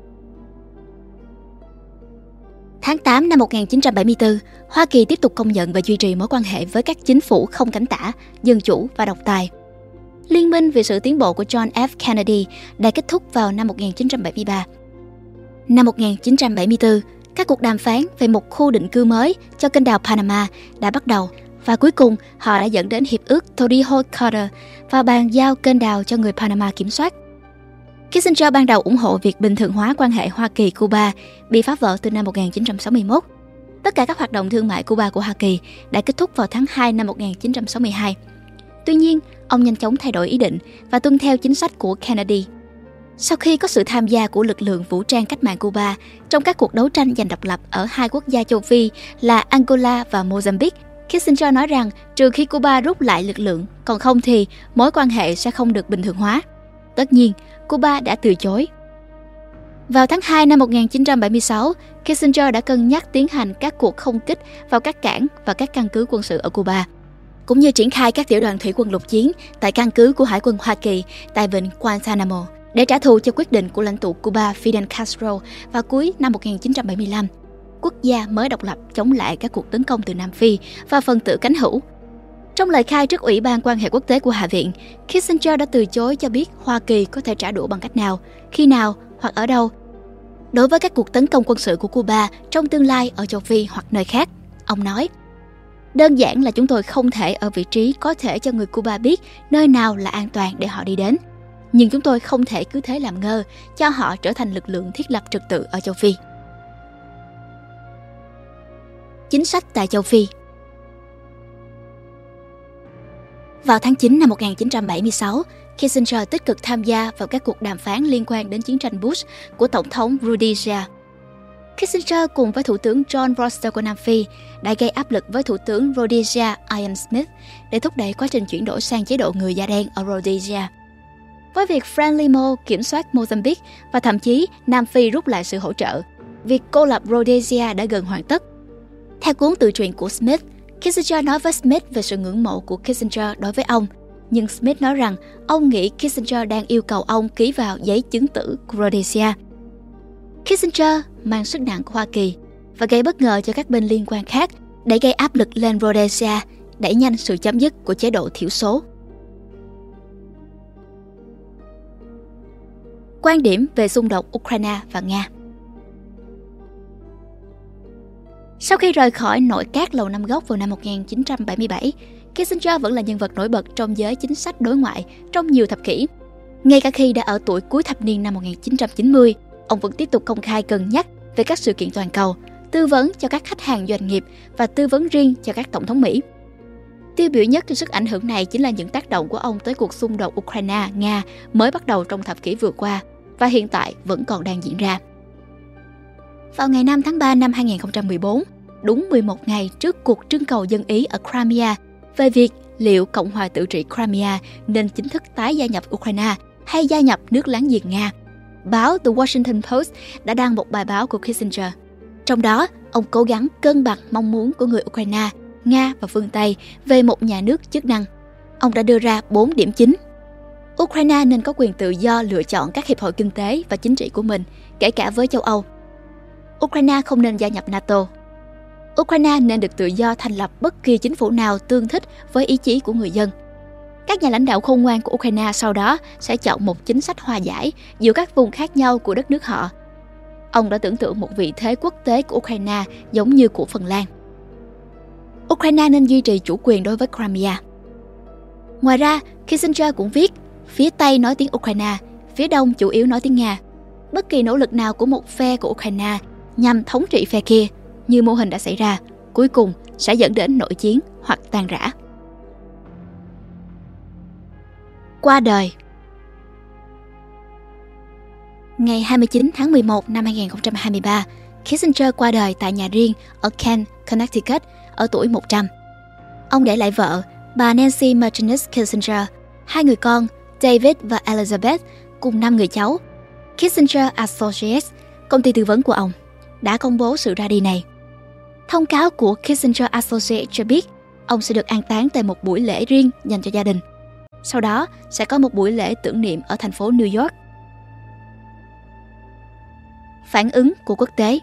Tháng tám năm một nghìn chín trăm bảy mươi tư, Hoa Kỳ tiếp tục công nhận và duy trì mối quan hệ với các chính phủ không cánh tả, dân chủ và độc tài. Liên minh vì sự tiến bộ của John F. Kennedy đã kết thúc vào năm một nghìn chín trăm bảy mươi ba. Năm một nghìn chín trăm bảy mươi tư, các cuộc đàm phán về một khu định cư mới cho kênh đào Panama đã bắt đầu, và cuối cùng họ đã dẫn đến hiệp ước Torrijos-Carter và bàn giao kênh đào cho người Panama kiểm soát. Kissinger ban đầu ủng hộ việc bình thường hóa quan hệ Hoa Kỳ-Cuba bị phá vỡ từ năm một nghìn chín trăm sáu mươi mốt. Tất cả các hoạt động thương mại Cuba của Hoa Kỳ đã kết thúc vào tháng hai năm một nghìn chín trăm sáu mươi hai. Tuy nhiên, ông nhanh chóng thay đổi ý định và tuân theo chính sách của Kennedy. Sau khi có sự tham gia của lực lượng vũ trang cách mạng Cuba trong các cuộc đấu tranh giành độc lập ở hai quốc gia châu Phi là Angola và Mozambique, Kissinger nói rằng trừ khi Cuba rút lại lực lượng, còn không thì mối quan hệ sẽ không được bình thường hóa. Tất nhiên, Cuba đã từ chối. Vào tháng hai năm một nghìn chín trăm bảy mươi sáu, Kissinger đã cân nhắc tiến hành các cuộc không kích vào các cảng và các căn cứ quân sự ở Cuba, cũng như triển khai các tiểu đoàn thủy quân lục chiến tại căn cứ của Hải quân Hoa Kỳ tại vịnh Guantanamo để trả thù cho quyết định của lãnh tụ Cuba Fidel Castro vào cuối năm một nghìn chín trăm bảy mươi lăm. quốc gia mới độc lập chống lại các cuộc tấn công từ Nam Phi và phần tử cánh hữu. Trong lời khai trước Ủy ban quan hệ quốc tế của Hạ viện, Kissinger đã từ chối cho biết Hoa Kỳ có thể trả đũa bằng cách nào, khi nào hoặc ở đâu đối với các cuộc tấn công quân sự của Cuba trong tương lai ở châu Phi hoặc nơi khác. Ông nói, đơn giản là chúng tôi không thể ở vị trí có thể cho người Cuba biết nơi nào là an toàn để họ đi đến. Nhưng chúng tôi không thể cứ thế làm ngơ, cho họ trở thành lực lượng thiết lập trật tự ở châu Phi. Chính sách tại châu Phi. Vào tháng chín năm một nghìn chín trăm bảy mươi sáu, Kissinger tích cực tham gia vào các cuộc đàm phán liên quan đến chiến tranh Bush của Tổng thống Rhodesia. Kissinger cùng với Thủ tướng John Foster của Nam Phi đã gây áp lực với Thủ tướng Rhodesia Ian Smith để thúc đẩy quá trình chuyển đổi sang chế độ người da đen ở Rhodesia. Với việc Frelimo kiểm soát Mozambique và thậm chí Nam Phi rút lại sự hỗ trợ, việc cô lập Rhodesia đã gần hoàn tất. Theo cuốn tự truyện của Smith, Kissinger nói với Smith về sự ngưỡng mộ của Kissinger đối với ông, nhưng Smith nói rằng ông nghĩ Kissinger đang yêu cầu ông ký vào giấy chứng tử của Rhodesia. Kissinger mang sức nặng của Hoa Kỳ và gây bất ngờ cho các bên liên quan khác để gây áp lực lên Rhodesia, đẩy nhanh sự chấm dứt của chế độ thiểu số. Quan điểm về xung đột Ukraine và Nga. Sau khi rời khỏi nội các Lầu Năm Góc vào năm một nghìn chín trăm bảy mươi bảy, Kissinger vẫn là nhân vật nổi bật trong giới chính sách đối ngoại trong nhiều thập kỷ. Ngay cả khi đã ở tuổi cuối thập niên năm một nghìn chín trăm chín mươi, ông vẫn tiếp tục công khai cân nhắc về các sự kiện toàn cầu, tư vấn cho các khách hàng doanh nghiệp và tư vấn riêng cho các tổng thống Mỹ. Tiêu biểu nhất trong sức ảnh hưởng này chính là những tác động của ông tới cuộc xung đột Ukraine-Nga mới bắt đầu trong thập kỷ vừa qua và hiện tại vẫn còn đang diễn ra. Vào ngày năm tháng ba năm hai nghìn không trăm mười bốn, đúng mười một ngày trước cuộc trưng cầu dân Ý ở Crimea về việc liệu Cộng hòa tự trị Crimea nên chính thức tái gia nhập Ukraine hay gia nhập nước láng giềng Nga, báo The Washington Post đã đăng một bài báo của Kissinger. Trong đó, ông cố gắng cân bằng mong muốn của người Ukraine, Nga và phương Tây về một nhà nước chức năng. Ông đã đưa ra bốn điểm chính. Ukraine nên có quyền tự do lựa chọn các hiệp hội kinh tế và chính trị của mình, kể cả với châu Âu. Ukraine không nên gia nhập NATO. Ukraine nên được tự do thành lập bất kỳ chính phủ nào tương thích với ý chí của người dân. Các nhà lãnh đạo khôn ngoan của Ukraine sau đó sẽ chọn một chính sách hòa giải giữa các vùng khác nhau của đất nước họ. Ông đã tưởng tượng một vị thế quốc tế của Ukraine giống như của Phần Lan. Ukraine nên duy trì chủ quyền đối với Crimea. Ngoài ra, Kissinger cũng viết, phía Tây nói tiếng Ukraine, phía Đông chủ yếu nói tiếng Nga. Bất kỳ nỗ lực nào của một phe của Ukraine nhằm thống trị phe kia, như mô hình đã xảy ra, cuối cùng sẽ dẫn đến nội chiến hoặc tan rã. Qua đời. Ngày hai mươi chín tháng mười một năm hai nghìn không trăm hai mươi ba, Kissinger qua đời tại nhà riêng ở Kent, Connecticut, ở tuổi một trăm. Ông để lại vợ, bà Nancy Martinez Kissinger, hai người con, David và Elizabeth, cùng năm người cháu. Kissinger Associates, công ty tư vấn của ông, đã công bố sự ra đi này. Thông cáo của Kissinger Associates cho biết ông sẽ được an táng tại một buổi lễ riêng dành cho gia đình. Sau đó sẽ có một buổi lễ tưởng niệm ở thành phố New York. Phản ứng của quốc tế.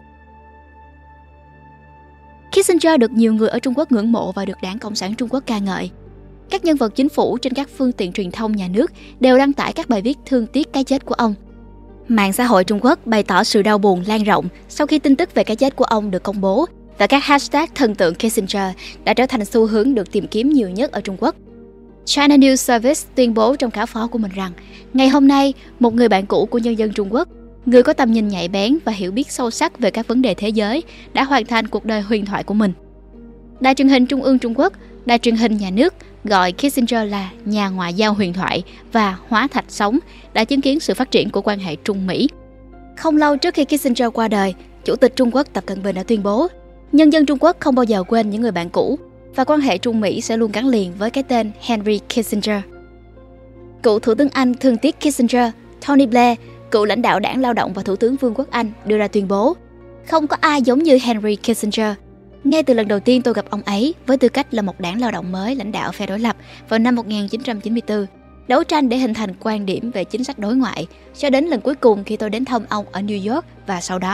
Kissinger được nhiều người ở Trung Quốc ngưỡng mộ và được Đảng Cộng sản Trung Quốc ca ngợi. Các nhân vật chính phủ trên các phương tiện truyền thông nhà nước đều đăng tải các bài viết thương tiếc cái chết của ông. Mạng xã hội Trung Quốc bày tỏ sự đau buồn lan rộng sau khi tin tức về cái chết của ông được công bố, và các hashtag thần tượng Kissinger đã trở thành xu hướng được tìm kiếm nhiều nhất ở Trung Quốc. China News Service tuyên bố trong cáo phó của mình rằng, ngày hôm nay, một người bạn cũ của nhân dân Trung Quốc, người có tầm nhìn nhạy bén và hiểu biết sâu sắc về các vấn đề thế giới, đã hoàn thành cuộc đời huyền thoại của mình. Đài truyền hình Trung ương Trung Quốc, đài truyền hình nhà nước, gọi Kissinger là nhà ngoại giao huyền thoại và hóa thạch sống, đã chứng kiến sự phát triển của quan hệ Trung-Mỹ. Không lâu trước khi Kissinger qua đời, Chủ tịch Trung Quốc Tập Cận Bình đã tuyên bố, nhân dân Trung Quốc không bao giờ quên những người bạn cũ, và quan hệ Trung-Mỹ sẽ luôn gắn liền với cái tên Henry Kissinger. Cựu Thủ tướng Anh thương tiếc Kissinger, Tony Blair, cựu lãnh đạo Đảng Lao động và Thủ tướng Vương quốc Anh, đưa ra tuyên bố, không có ai giống như Henry Kissinger. Ngay từ lần đầu tiên tôi gặp ông ấy với tư cách là một đảng lao động mới lãnh đạo phe đối lập vào năm một nghìn chín trăm chín mươi tư, đấu tranh để hình thành quan điểm về chính sách đối ngoại, cho đến lần cuối cùng khi tôi đến thăm ông ở New York, và sau đó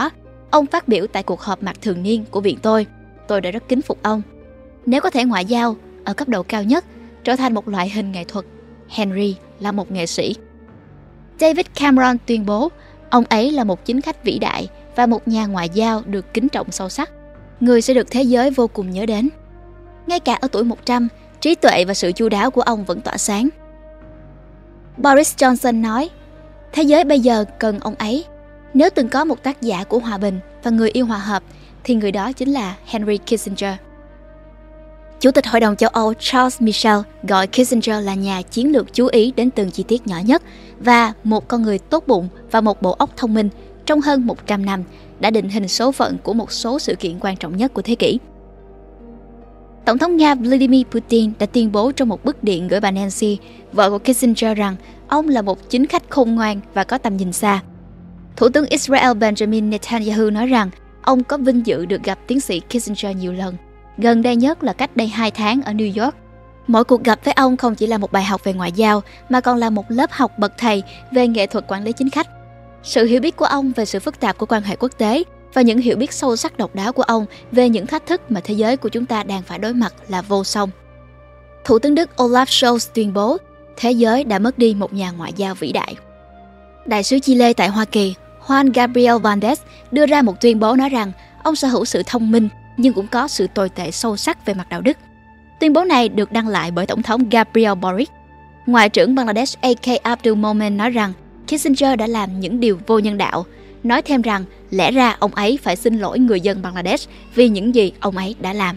Ông phát biểu tại cuộc họp mặt thường niên của viện tôi. Tôi đã rất kính phục ông. Nếu có thể ngoại giao ở cấp độ cao nhất trở thành một loại hình nghệ thuật, Henry là một nghệ sĩ. David Cameron tuyên bố ông ấy là một chính khách vĩ đại và một nhà ngoại giao được kính trọng sâu sắc. Người sẽ được thế giới vô cùng nhớ đến. Ngay cả ở tuổi một trăm, trí tuệ và sự chu đáo của ông vẫn tỏa sáng. Boris Johnson nói, thế giới bây giờ cần ông ấy. Nếu từng có một tác giả của hòa bình và người yêu hòa hợp, thì người đó chính là Henry Kissinger. Chủ tịch Hội đồng châu Âu Charles Michel gọi Kissinger là nhà chiến lược chú ý đến từng chi tiết nhỏ nhất và một con người tốt bụng và một bộ óc thông minh trong hơn một trăm năm đã định hình số phận của một số sự kiện quan trọng nhất của thế kỷ. Tổng thống Nga Vladimir Putin đã tuyên bố trong một bức điện gửi bà Nancy, vợ của Kissinger, rằng ông là một chính khách khôn ngoan và có tầm nhìn xa. Thủ tướng Israel Benjamin Netanyahu nói rằng ông có vinh dự được gặp tiến sĩ Kissinger nhiều lần, gần đây nhất là cách đây hai tháng ở New York. Mỗi cuộc gặp với ông không chỉ là một bài học về ngoại giao, mà còn là một lớp học bậc thầy về nghệ thuật quản lý chính khách. Sự hiểu biết của ông về sự phức tạp của quan hệ quốc tế và những hiểu biết sâu sắc độc đáo của ông về những thách thức mà thế giới của chúng ta đang phải đối mặt là vô song. Thủ tướng Đức Olaf Scholz tuyên bố thế giới đã mất đi một nhà ngoại giao vĩ đại. Đại sứ Chile tại Hoa Kỳ Juan Gabriel Valdez đưa ra một tuyên bố nói rằng ông sở hữu sự thông minh nhưng cũng có sự tồi tệ sâu sắc về mặt đạo đức. Tuyên bố này được đăng lại bởi Tổng thống Gabriel Boric. Ngoại trưởng Bangladesh a ca Abdul Momen nói rằng Kissinger đã làm những điều vô nhân đạo, nói thêm rằng lẽ ra ông ấy phải xin lỗi người dân Bangladesh vì những gì ông ấy đã làm.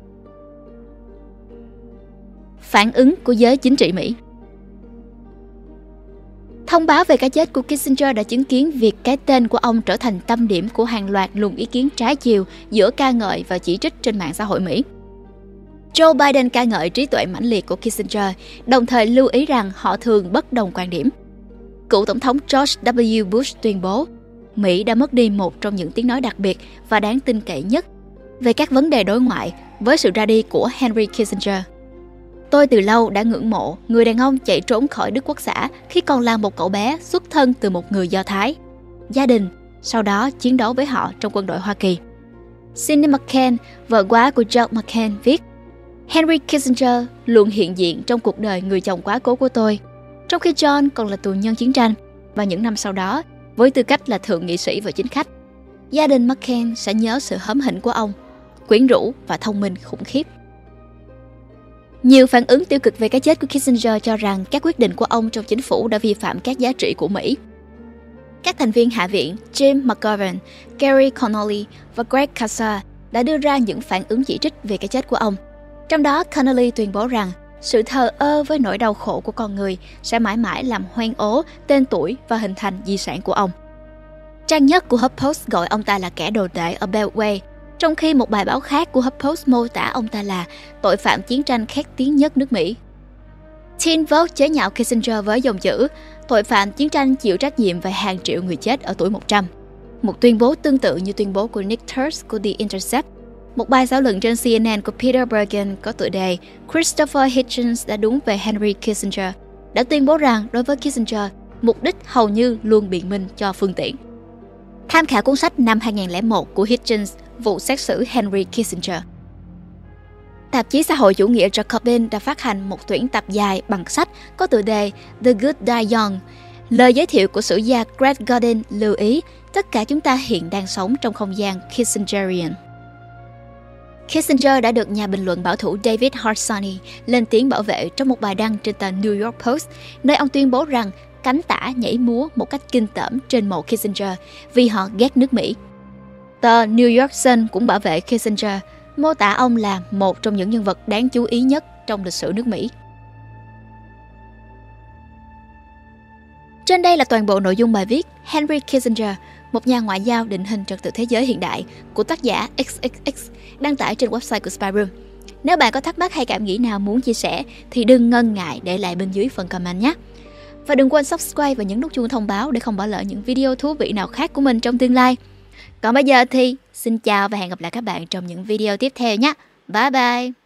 Phản ứng của giới chính trị Mỹ. Thông báo về cái chết của Kissinger đã chứng kiến việc cái tên của ông trở thành tâm điểm của hàng loạt luồng ý kiến trái chiều giữa ca ngợi và chỉ trích trên mạng xã hội Mỹ. Joe Biden ca ngợi trí tuệ mãnh liệt của Kissinger, đồng thời lưu ý rằng họ thường bất đồng quan điểm. Cựu Tổng thống George W. Bush tuyên bố, Mỹ đã mất đi một trong những tiếng nói đặc biệt và đáng tin cậy nhất về các vấn đề đối ngoại với sự ra đi của Henry Kissinger. Tôi từ lâu đã ngưỡng mộ người đàn ông chạy trốn khỏi Đức Quốc xã khi còn là một cậu bé xuất thân từ một người Do Thái. Gia đình, sau đó chiến đấu với họ trong quân đội Hoa Kỳ. Cindy McCain, vợ quá của George McCain, viết, Henry Kissinger luôn hiện diện trong cuộc đời người chồng quá cố của tôi, trong khi John còn là tù nhân chiến tranh và những năm sau đó, với tư cách là thượng nghị sĩ và chính khách. Gia đình McCain sẽ nhớ sự hóm hỉnh của ông, quyến rũ và thông minh khủng khiếp. Nhiều phản ứng tiêu cực về cái chết của Kissinger cho rằng các quyết định của ông trong chính phủ đã vi phạm các giá trị của Mỹ. Các thành viên Hạ viện Jim McGovern, Gary Connolly và Greg Casar đã đưa ra những phản ứng chỉ trích về cái chết của ông. Trong đó, Connolly tuyên bố rằng sự thờ ơ với nỗi đau khổ của con người sẽ mãi mãi làm hoen ố tên tuổi và hình thành di sản của ông. Trang nhất của HuffPost gọi ông ta là kẻ đồ tể ở Beltway, trong khi một bài báo khác của HuffPost mô tả ông ta là tội phạm chiến tranh khét tiếng nhất nước Mỹ. Teen Vogue chế nhạo Kissinger với dòng chữ tội phạm chiến tranh chịu trách nhiệm về hàng triệu người chết ở tuổi một trăm. Một tuyên bố tương tự như tuyên bố của Nick Turse của The Intercept. Một bài thảo luận trên C N N của Peter Bergen có tựa đề Christopher Hitchens đã đúng về Henry Kissinger, đã tuyên bố rằng đối với Kissinger, mục đích hầu như luôn biện minh cho phương tiện. Tham khảo cuốn sách năm hai không không một của Hitchens, vụ xét xử Henry Kissinger. Tạp chí xã hội chủ nghĩa Jacobin đã phát hành một tuyển tập dài bằng sách có tựa đề The Good Die Young. Lời giới thiệu của sử gia Greg Godin lưu ý tất cả chúng ta hiện đang sống trong không gian Kissingerian. Kissinger đã được nhà bình luận bảo thủ David Harsanyi lên tiếng bảo vệ trong một bài đăng trên tờ New York Post, nơi ông tuyên bố rằng cánh tả nhảy múa một cách kinh tởm trên mộ Kissinger vì họ ghét nước Mỹ. Tờ New York Sun cũng bảo vệ Kissinger, mô tả ông là một trong những nhân vật đáng chú ý nhất trong lịch sử nước Mỹ. Trên đây là toàn bộ nội dung bài viết Henry Kissinger, một nhà ngoại giao định hình trật tự thế giới hiện đại của tác giả ích ích ích đăng tải trên website của Spy Room. Nếu bạn có thắc mắc hay cảm nghĩ nào muốn chia sẻ thì đừng ngần ngại để lại bên dưới phần comment nhé. Và đừng quên subscribe và nhấn nút chuông thông báo để không bỏ lỡ những video thú vị nào khác của mình trong tương lai. Còn bây giờ thì xin chào và hẹn gặp lại các bạn trong những video tiếp theo nhé. Bye bye!